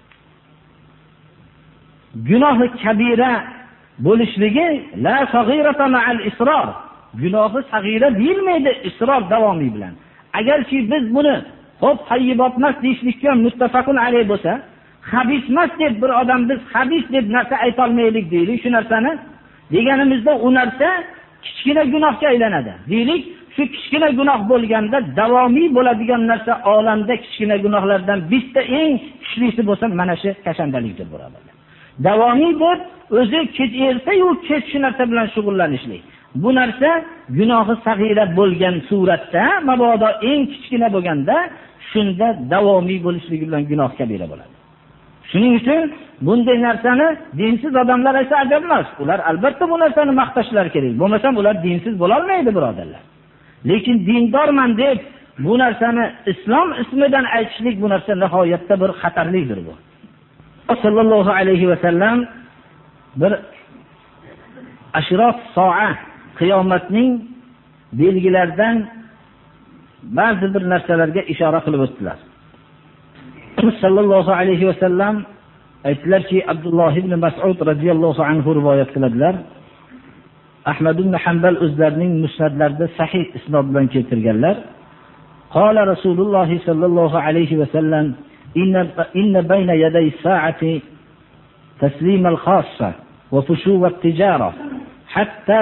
gunohi kabira bo'lishligi la sag'irata ma'al isror. Gunohi sag'ira deyilmaydi isror davomiy bilan. Agarki biz buni xo'p tayyibotmas deyishlikka muttafaqun alayh bo'lsa, habismas deb bir odam biz habis deb narsa ayta olmaylik deylik. Shu narsani deganimizda u narsa kichkina gunohga aylanadi. Deylik, shu kichkina gunoh bo'lganda davomiy bo'ladigan narsa olamda kichkina gunohlardan bitta eng kuchlisi bo'lsa, mana shu kashandalikdir, birodarlar. Davomiy deb o'zi erta-yu kech shu narsa bilan shug'ullanishlik. Bu narsa gunohi sag'ira bo'lgan suratda, mabodo eng kichkina bo'lganda, shunda davomiy bo'lishligi bilan gunoh kabira bo'ladi. Shuning uchun bunday narsani dinsiz odamlar esa ajab emas. Ular albatta bu narsani maqtashlari kerak. Bo'lmasam ular dinsiz bo'la olmaydi, birodarlar. Lekin dindorman deb bu narsani islom ismidan aytishlik, bu narsa nihoyatda bir xatarlidir bu. Sallallohu alayhi va sallam bir ashrot soa, qiyomatning belgilaridan ba'zi bir narsalarga ishora qilib o'tdilar. Sallallohu alayhi va sallam aytdilarki, Abdulloh ibn Mas'ud radhiyallohu anhu rivoyat qiladilar. Ahmad ibn Hanbal o'zlarining musnadlarida sahih isnod bilan keltirganlar. Qala Rasululloh sallallohu alayhi va sallam إن بين يدي الساعة تسليم الخاصة وفشو التجارة حتى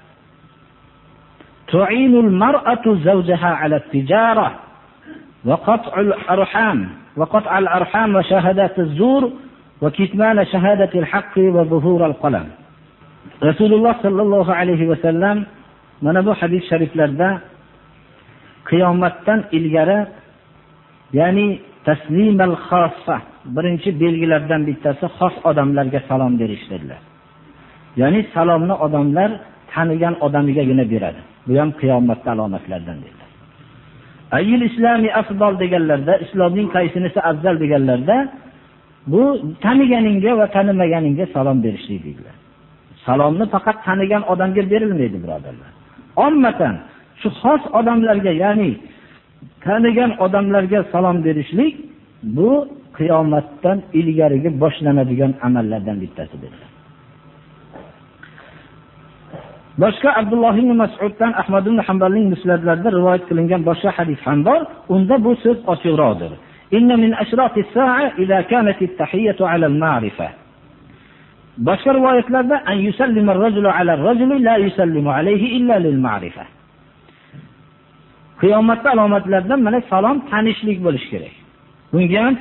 تعين المرأة زوجها على التجارة وقطع الأرحام وشهادات الزور وكتمان شهادة الحق وظهور القلم. رسول الله صلى الله عليه وسلم من أبو حديث شريف لرده قيامتان إلغارة يعني taslim al-xossa birinchi belgilardan bittasi xos odamlarga salom berish dedilar. Ya'ni salomni odamlar tanigan odamigagina beradi. Bu ham qiyomatning alomatlaridan dedilar. Ayyul islami afdal deganlarda, islomning qaysinisi afzal deganlarda, bu taniganingga va tanimaganingga salom berishlik dedilar. Salomni faqat tanigan odamga berilmaydi, birodarlar. Ummatan shu xos odamlarga, ya'ni tanigan odamlarga salom berishlik bu qiyomatdan ilgarigi boshlanadigan amallardan bittasi dedilar. Boshqa Abdulloh ibn Mas'uddan Ahmad ibn Hanbalning musnadlarida rivoyat qilingan boshqa hadis ham bor. Unda bu so'z ochiqroqdir. Inna min ashratis sa'a idza kanat at-tahiyyatu 'ala al-ma'rifa. Boshqa rivoyatlarda an yusallima ar-rajulu 'ala ar-rajuli la yusallimu 'alayhi illa lil-ma'rifa. Qiyomatda alomatlaridan mana salom tanishlik bo'lish kerak. Bunga ham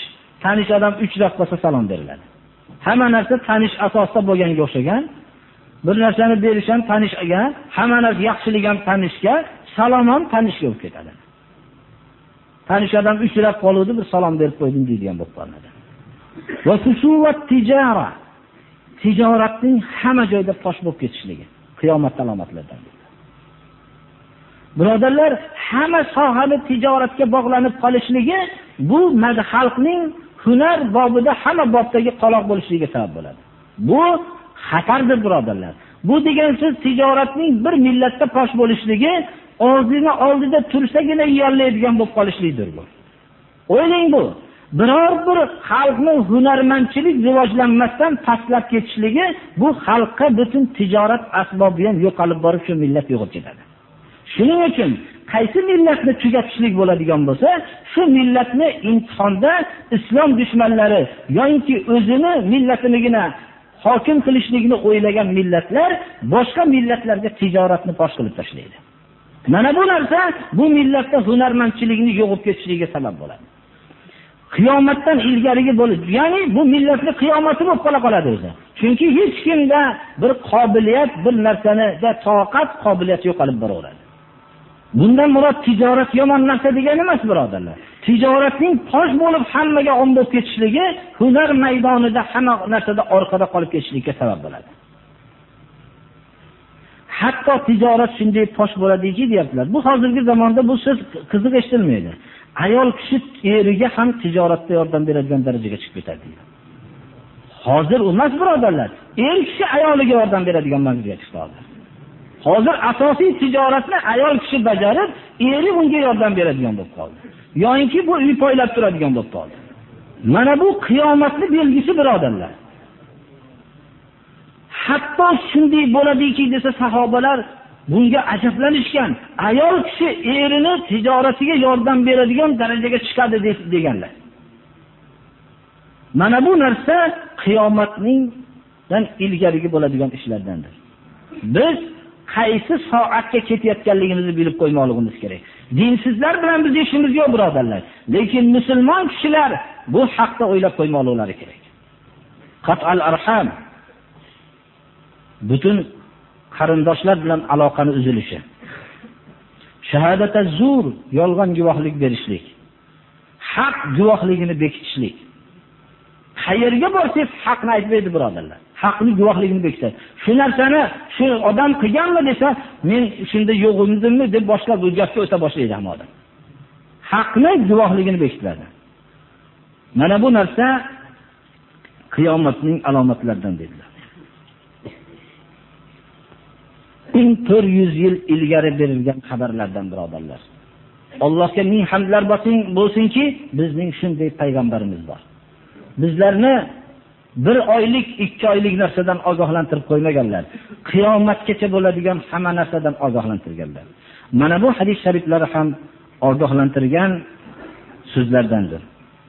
tanish odam 3 raqam bo'lsa salom beriladi. Hamma narsa tanish asosida bo'lganga o'xshagan. Bir narsani berish ham tanishga, hamma narsa yaxshilik ham tanishga, salom ham tanishga bo'lib ketadi. Tanish odam uchrab qoluvdi, bir salom berib qo'ydim deydigan bo'lib qoladi. Va fusuvat tijara. Tijoratning hamma joyda fosh bo'lib ketishligi qiyomat alomatlaridan. Birodarlar, hamma sohada tijoratga bog'lanib qolishligi bu xalqning hunar bobida hamma bobdagi qaloq bo'lishligiga sabab bo'ladi. Bu xatardir birodarlar. Bu degan siz tijoratning bir millatda fosh bo'lishligi o'zini oldida tursagina yollaydigan bo'lib qolishligidir bu. O'ylang bu. Biror bir xalqning hunarmandchilik rivojlanmasdan pastlab ketishligi bu xalqqa butun tijorat asbobi ham yo'qolib borib shu millat yo'qolib ketadi. Shuning uchun qaysi millatni tugatishlik bo'ladigan bo'lsa, shu millatni imtihonda islom dushmanlari yoki o'zini millatinigina hokim qilishlikni o'ylagan millatlar boshqa millatlarga tijoratni fosh qilib tashlaydi. Mana bu narsa bu millatda hunarmandchilikni yo'qib ketishiga sabab bo'ladi. Qiyomatdan ilgarigi bo'lib, ya'ni bu millatning qiyomati bo'lib qoladi o'zi. Chunki hech kimda bir qobiliyat, bir narsanida toqat, qobiliyat yo'qolib boraveradi. Bundan murod tijorat yomon narsa degani emas, birodarlar. Tijoratning fosh bo'lib hammaga om bo'lib ketishligi hunar maydonida hamma narsada orqada qolib ketishlikka sabab bo'ladi. Hatto tijorat shunday fosh bo'ladiki, deyaptilar. Bu hozirgi zamonda bu so'z qiziq eshitilmaydi. Ayol kishi eriga ham tijoratda yordam beradigan darajaga chiqib ketadi. Hozir emas, birodarlar. Er kishi ayoliga yordam beradigan manzilga chiqdi hozir. Hozir asosiy tijoratni ayol kishi bajarib, eri unga yordam beradigan bo'lib qoldi. Yo'inki bu uy poylab turadigan bo'lib qoldi. Mana bu qiyomatning belgisi, birodarlar. Hatto shunday bo'ladiki desa sahobalar bunga ajablanishgan. Ayol kishi erini tijoratiga yordam beradigan darajaga chiqadi deganlar. Mana bu narsa qiyomatdan ilgarigi bo'ladigan ishlardandir. Biz qaysi soatga ketayotganligimizni bilib qo'ymoqligimiz kerak. Dinsizlar bilan biz ishimiz yo'q, birodarlar. Lekin musulmon kishilar bu haqda o'ylab qo'ymoqlari kerak. Qat'al arham, butun qarindoshlar bilan aloqani uzilishi. Shahodataz zur, yolg'on guvohlik berishlik. Haq guvohligini bekitishlik. Qayerga borsangiz haqni aytmaydi, birodarlar. Haqni guvohligini bekitadi. Shu narsani shu odam qilganmi desa, men shunda yo'g'imdimmi deb boshqa bu gapga o'ta boshlaydi ham odam. Haqni guvohligini bekitadi. Mana bu narsa qiyomatning alomatlaridan dedilar. 1400 yil ilgari berilgan xabarlardan, birodarlar. Allohga ming hamdlar bo'lsinki, bizning shunday payg'ambarimiz bor. Bizlarni bir oylik, 2 oylik narsadan ogohlantirib qo'ymaganlar. Qiyomatgacha bo'ladigan hamma narsadan ogohlantirganlar. Mana bu hadis shariflari ham ogohlantirgan so'zlardandir.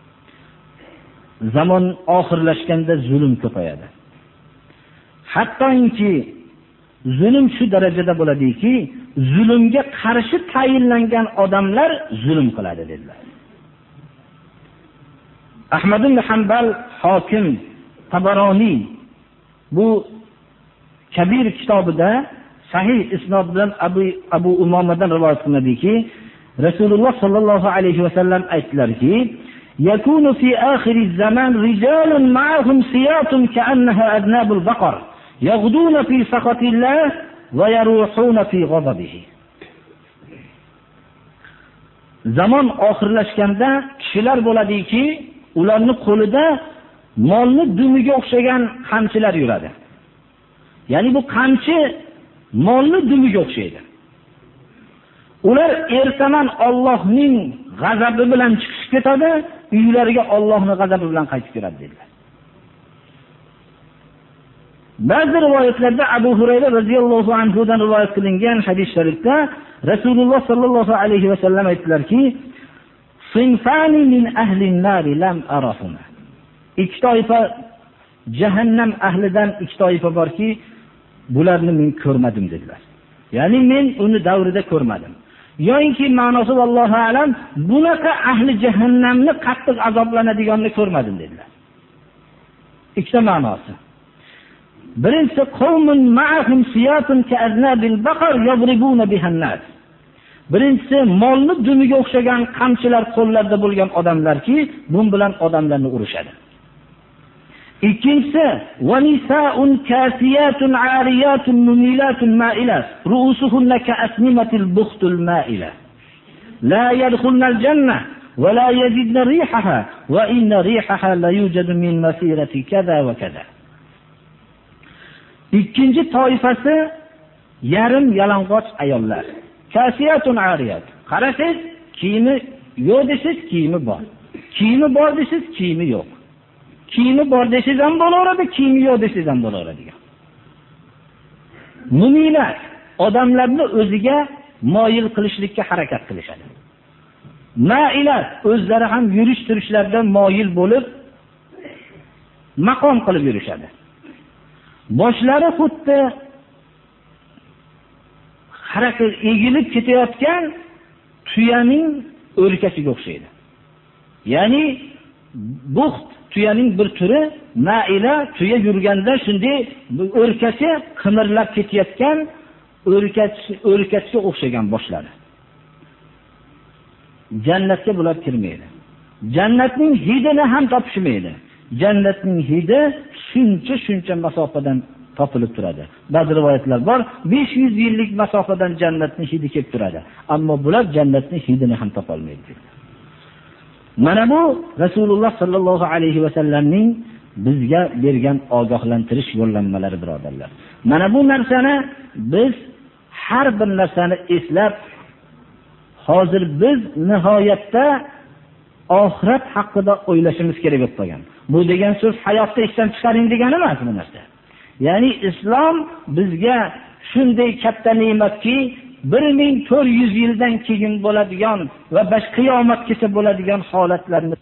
Zamon oxirlashganda zulm ko'payadi. Hattoki zulm shu darajada bo'ladiki, zulmga qarshi tayinlangan odamlar zulm qiladi dedilar. Ahmad ibn Hanbal, Hokim, Tabaroniy bu Kabir kitobida sahih isnod bilan Abu Umomadan rivoyat qilinadiki, Rasululloh sallallohu alayhi vasallam aytdilarki, yakunu fi oxiriz zaman rijalun ma'ahum siyatun ka'annaha adnabul baqar yaghduna fi saqatillah va yaruhuna fi ghadabihi. Zamon oxirlashganda kishilar bo'ladiki, ularning qo'lida molni dumiga o'xshagan qamchilar yuradi. Ya'ni bu qamchi molni dumiga o'xshaydi. Ular ertaman Allohning g'azabi bilan chiqib ketadi, uylariga Allohning g'azabi bilan qaytib keladi dedilar. Ba'zi rivoyatlarda Abu Hurayra radhiyallohu anhu dan rivoyat qilingan hadis sharifda Rasululloh sallallohu alayhi va sallam aytdilarki, "Sinfani min ahli an-nar lam arahuma." Ikki toifa jahannam ahlidan ikki toifa borki, bularni men ko'rmadim dedilar. Ya'ni men uni davrida ko'rmadim. Yo'inki ma'nosi vallohu alam, bunaqa ahli jahannamni qattiq azoblanadiganini ko'rmadim dedilar. Ikkita ma'nosi. Birinchisi qavmun ma'ahum siyatun ka'aznabil baqar yadribuna bihan-nas. Birinchisi molni dumiga o'xshagan qamchilar qo'llarida bo'lgan odamlarki, bu bilan odamlarni urishadi. Ikkinchisi va nisaa'un kasiyatun 'ariyatun mumilatun ma'ilat ru'usuhunna ka'asnimatil bukhtul ma'ila la yadkhulnal jannah wa la yajidna rihaha wa inna rihaha la yujadu min masirati kaza va kaza. Ikkinchi toifasi yarim yalang'och ayollar. Kasiyatun 'ariyat. Qarasangiz, kiyimi yo'q desiz, kiyimi bor. Kiyimi bor desiz, kiyimi yo'q. Kiyimi bor desiz ham bo'laveradi, kiyimi yo'q desiz ham bo'laveradi. Mu'minlar odamlarni o'ziga moyil qilishlikka harakat qilishadi. Ma'ilat o'zlari ham yurish-turishlarda moyil bo'lib maqom qilib yurishadi. Boshlari xuddi harakat egilib ketayotgan tuyaning o'rkasiga o'xshaydi. Ya'ni buxt tuyaning bir turi, ma'ila tuya yurganda shunday o'rkasi qimirlab ketayotgan o'rkasga o'xshagan boshlari. Jannatga bular kirmaydi. Jannatning hidini ham topishmaydi. Jannatning hidi shuncha masofadan topilib turadi. Ba'zi rivoyatlar bor, 500 yillik masofadan jannatning hidi kelib turadi. Ammo bular jannatning hidini ham topa olmaydi. Mana bu Rasululloh sallallohu alayhi va sallamning bizga bergan ogohlantirish yo'llanmalari, birodarlar. Mana bu narsani biz har bir narsani eslab, hozir biz nihoyatda oxirat haqida o'ylashimiz kerak bo'lib qolgan. Bu degan so'z hayotda ishdan chiqaring degani emas bu narsa. Ya'ni islom bizga shunday katta ne'matki, 1400 yildan keyin bo'ladigan va qiyomatgacha bo'ladigan holatlarni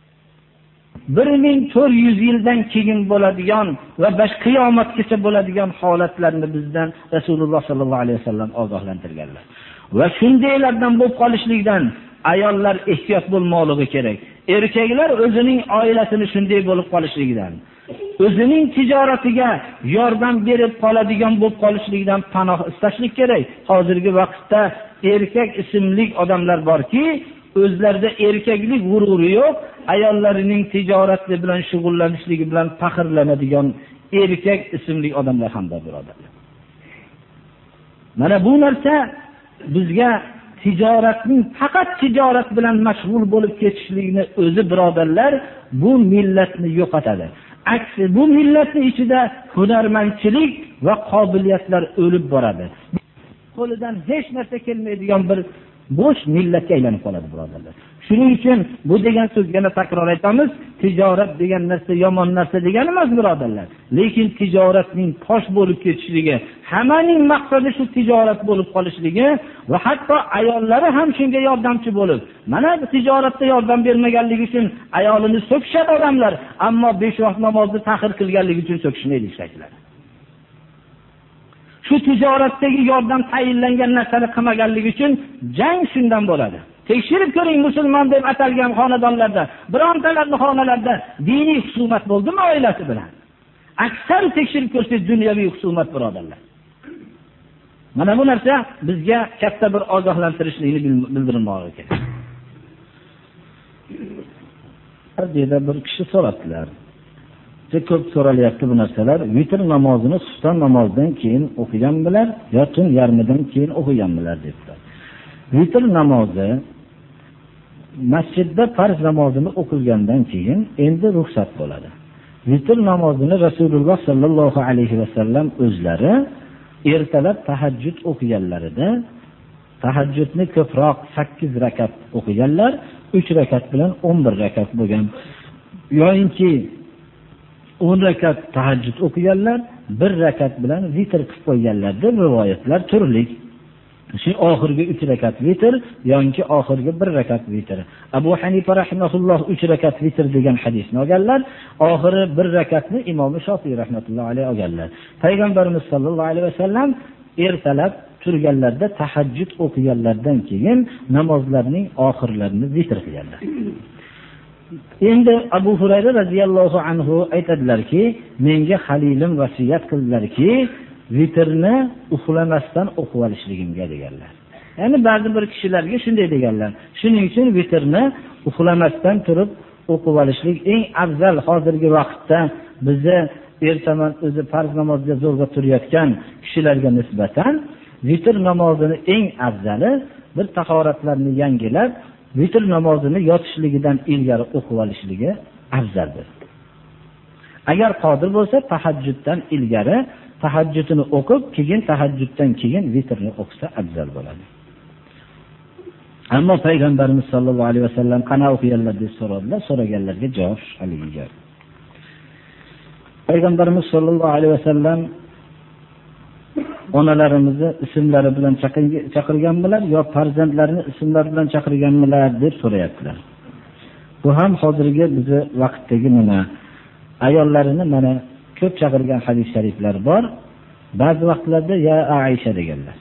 1400 yildan keyin bo'ladigan va qiyomatgacha bo'ladigan holatlarni bizdan Rasululloh sallallohu alayhi vasallam ogohlantirganlar. Va shundaylardan bo'lib qolishlikdan ayollar ehtiyot bo'lmoqligi kerak. Erkaklar o'zining oilasini shunday bo'lib qolishligidan, o'zining tijoratiga yordam berib qoladigan bo'lib qolishligidan panoh istashlik kerak. Hozirgi vaqtda erkak ismli odamlar borki, o'zlarida erkaklik g'ururi yo'q, ayollarining tijorati bilan shug'ullanishligi bilan faxrlanadigan erkak ismli odamlar ham bor, birodarlar. Mana bu narsa bizga tijoratning faqat tijorat bilan mashg'ul bo'lib ketishlikni o'zi, birodarlar, bu millatni yo'qotadi. Aksi bu millatning ichida hunarmandchilik va qobiliyatlar o'lib boradi. Qo'lidan hech narsa kelmaydigan bir bo'sh millatga aylanib qoladi, birodarlar. Shuning uchun bu degan so'zni yana takror aytamiz, tijorat degan narsa yomon narsa degani emas, birodarlar. Lekin tijoratning tosh bo'lib ketishligi, hammaning maqsadi shu tijorat bo'lib qolishligi va hatto ayollari ham shunga yordamchi bo'lib, mana tijoratda yordam bermaganligi uchun ayolini so'kishadi odamlar, ammo 5 vaqt namozni ta'xir qilganligi uchun so'kishmaydi ishlaydilar. Shu tijoratdagi yordam tayinlangan narsani qilmaganligi uchun jang shundan bo'ladi. Tekshirib ko'ring, musulmon deb atalgan xonadonlarda, birontalarning xonalarida diniy husumat bo'ldimi oilasi bilan? Aksar tekshirib ko'rsangiz dunyoviy husumat, birodarlar. Mana bu narsa bizga katta bir ogohlantirishlikni bildirmoqi kerak. Hadida bir kishi so'rabdilar. Ko'p so'ralyapti bu narsalar. Vitr namozini xufton namozdan keyin o'qiganmilar yo tun yarmidan keyin o'qiganmilar dedilar. Vitr namozi masjidda farz namozini o'qilgandan keyin endi ruxsat bo'ladi. Vitr namozini Rasululloh sallallohu alayhi vasallam o'zlari ertalab tahajjud o'qiganlarida tahajjudni ko'proq 8 rakat o'qiganlar, 3 rakat bilan 11 rakat bo'lgan. Yo'inki 10 rakat tahajjud o'qiganlar, 1 rakat bilan vitr qilib qo'yganlar deb rivoyatlar turli. Shu oxirgi 3 rakat vitr yoki oxirgi 1 rakat vitr. Abu Hanifa rahimahulloh 3 rakat vitr degan hadisni olganlar, oxiri 1 rakatni Imom Shofiy rahmatullohi alayhi olganlar. Payg'ambarimiz sollallohu alayhi vasallam ertalab turganlarda tahajjud o'qiganlardan keyin namozlarning oxirlarini vitr qilganlar. Endi Abu Hurayra radhiyallohu anhu aytadilarki, menga Halilim vasiyat qildilarki, vitrni uxlamasdan o'qib olishligimga deganlar. Ya'ni ba'zi bir kishilarga shunday deganlar. Shuning uchun vitrni uxlamasdan turib o'qib olishlik eng afzal. Hozirgi vaqtda bizni ertaman o'zi farz namozga zo'rg'a turayotgan kishilarga nisbatan vitr namozini eng afzali bir tahoratlarni yangilab, vitr namozini yotishligidan ilgari o'qib olishligi afzaldir. Agar qodir bo'lsa, tahajjuddan ilgari tahajjudini o'qib, keyin tahajjuddan keyin vitrni o'qisa afzal bo'ladi. Ammo payg'ambarimiz sollallohu alayhi vasallam qana o'qiganlar deb so'radilar. So'raganlarga javob haligiga. Payg'ambarimiz sollallohu alayhi vasallam onalarimizni ismlari bilan chaqirganmilar yo farzandlarini ismlari bilan chaqirganmilar deb so'rayaptilar. Bu ham hozirgi bizi vaqtdagi nima? Ayollarini mana ko'p chaqirgan hadis shariflar bor. Ba'zi vaqtlarda ya Aisha deganlar.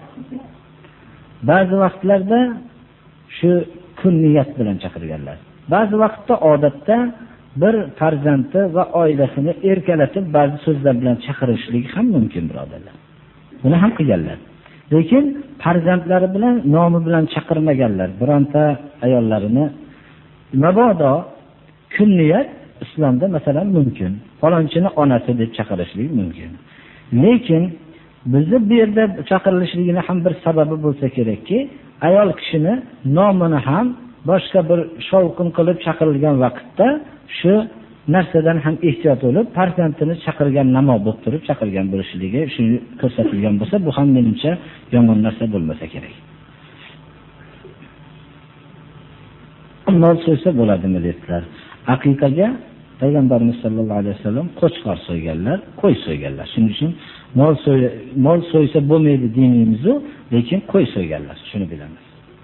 Ba'zi vaqtlarda shu kunniyat bilan chaqirganlar. Ba'zi vaqtda odatda bir farzandi va oilasini erkalatib ba'zi so'zlar bilan chaqirishlik ham mumkin, birodarlar. Buni ham qilganlar. Lekin farzandlari bilan nomi bilan chaqirmaganlar. Bironta ayollarini mabodo kunniyat islomda masalan mumkin. Falonchini onasi deb chaqirishlik mumkin. Lekin bizni bu yerda chaqirilishligini ham bir sababi bo'lsa kerakki, ayol kishini nomini ham boshqa bir shovqin qilib chaqirilgan vaqtda shu narsadan ham ehtiyot bo'lib, farzandini chaqirgan namo bo'lib turib chaqirgan bo'lishligi shuni ko'rsatilgan bo'lsa, bu ham menimcha yomon narsa bo'lmasa kerak. Mol so'ysa bo'ladimi dedilar. Aqiqaga payg'ambarimiz sollallohu alayhi vasallam qo'chqor so'yganlar, qo'y so'yganlar. Shuning uchun mol so'ysa bo'lmaydi dinimiz, lekin qo'y so'yganlar. Shuni bilamiz.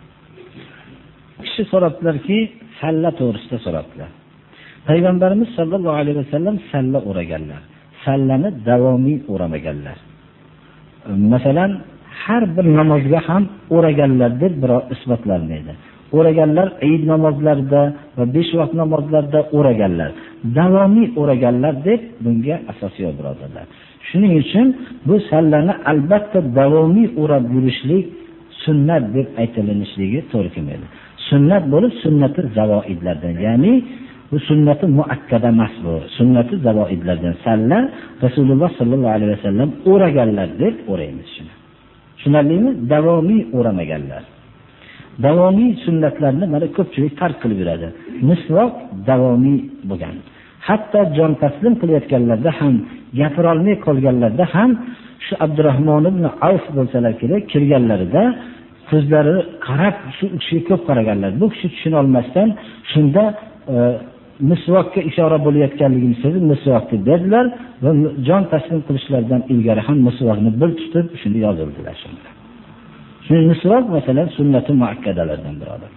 Kishi so'rabdilarki, salla to'g'risida so'rabdilar. Payg'ambarimiz sollallohu alayhi vasallam salla o'raganlar. Sallani davomiy o'ramaganlar. Masalan, har bir namozga ham o'raganlar deb biror isbotlanmaydi. O'raganlar Eid namozlarida va 5 vaqt namozlarda o'raganlar. Davomiy o'raganlar deb bunga asos yo'q, birodarlar. Shuning uchun bu sallani albatta davomiy o'rab yurishlik sunnat deb aytilishligi to'g'ri kelmaydi. Sunnat bo'lib sunnati zavoidlardan, ya'ni bu sunnati muakkada emas, bu sunnati zavoidlardan. Salla Rasululloh sollallohu alayhi vasallam o'raganlar deb o'raymiz shuni. Tushunarlimi? Davomiy o'ramaganlar. Davomiy sunnatlarni mana ko'pchilik tark qilib yuradi. Misvoq davomiy bo'lgan. Hatto jon taslim qilayotganlarda ham, gapira olmay qolganlarda ham shu Abdurrahmon ibn Avf bo'lsalar kerak, kirganlarida ko'zlari qarab shu kishiga ko'p qaraganlar. Bu kishi tushuna olmasdan shunda misvoqqa ishora bo'layotganligini sezib misvoqni dedilar va jon taslim qilishlaridan ilgari ham misvoqni bir tutib shuni yozildilar shunda. Shuning misvoq masalan sunnati muakkadalardan birodarlar.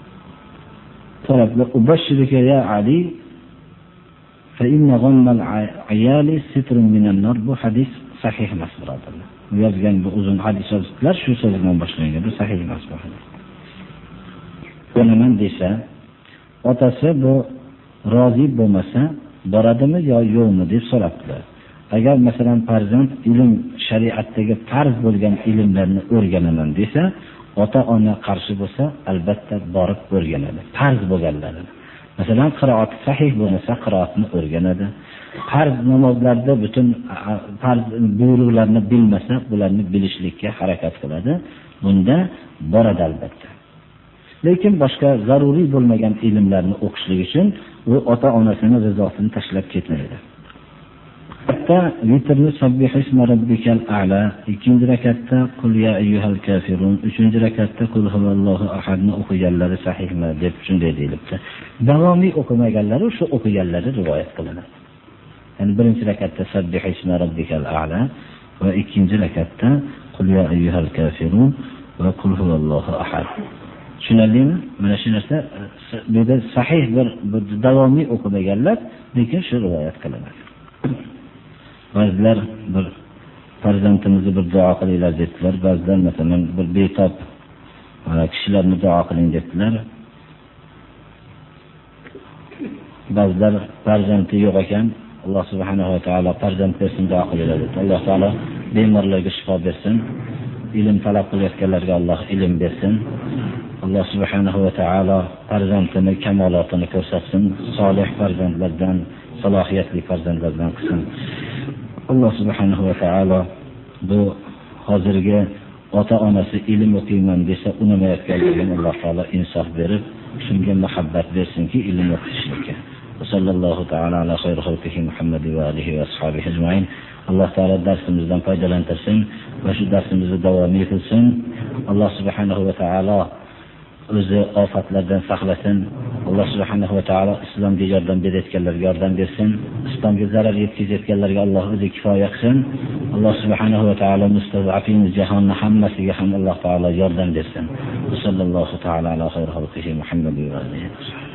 Taraflar ubashirika ya Ali fa inna ghammal ayali sitrun minan nar, bu hadis sahih emas birodarlar. Yozgan bu uzun hadis yozibdilar, shu so'z bilan boshlangan, bu sahih emas bu hadis. Qo'naman desa, otasi bu rozi bo'lmasa boradimi yo yo'qmi deb so'rabdilar. Agar masalan farzand ilm shariatdagi farz bo'lgan ilmlarni o'rganaman desa, ota-ona qarshi bo'lsa, albatta borib o'rganadi. Farz bo'lganlarini. Masalan, qiroat sahih bo'lmasa, qiroatni o'rganadi. Farz namozlarda butun farz buyruqlarni bilmasa, bularni bilishlikka harakat qiladi. Bunda boradi albatta. Lekin boshqa zaruriy bo'lmagan ilmlarni o'qishlik uchun u ota-onasining rizosini tashlab ketmaydi. Hatta vitrni sabbih isma robbikal a'la, ikkinchi rakatda qul ya ayyuhal kafirun, uchinchi rakatda qul huvallohu ahadni o'qiganlari sahihmi deb shunday deyilibdi. Davomiy o'qimaganlari shu o'qiganlari rivoyat qilinadi. Ya'ni birinchi rakatda sabbih isma robbikal a'la va ikkinchi rakatda qul ya ayyuhal kafirun va qul huvallohu ahad. Tushunarlimi? Mana shu narsa bu yerda sahih bir davomiy o'qimaganlar, lekin shu rivoyat qilinadi. Ba'zilar bir farzandimizni bir duo qilinglar dedilar, ba'zilar masalan bir betob kishilarni duo qiling dedilar. ba'zilar farzandi yo'q ekan. Alloh subhanahu va taolo farzand bersin duo qiladi. Alloh taolo bemorlarga shifo bersin. Ilm talab qilayotganlarga Alloh ilm bersin. Alloh subhanahu va taolo farzandini kamolotini ko'rsatsin. Solih farzandlardan, salohiyatli farzandlardan qilsin. Alloh subhanahu va taolo bu hozirgi ota-onasi ilm o'qiyman desa unamayotganligini Alloh taolo insof berib, shunga muhabbat bersinki, ilm o'qishlikka. Sallallohu taala ala xayri xalqihi Muhammad va alihi va ashabihi ajmain. Alloh taolo darsimizdan foydalantirsin va shu darsimizni davomiy qilsin. Alloh subhanahu va taolo o'zi ofatlardan saqlasin. Alloh subhanahu va taolo islomga yordam berayotganlarga yordam bersin. Islomga zarar yetkazayotganlarga Alloh o'zi kifoya qilsin. Alloh subhanahu va taolo mustazafin jahonning hammasiga ham Alloh taolo yordam bersin. Sallallohu taala ala xayri xalqihi Muhammad va alihi.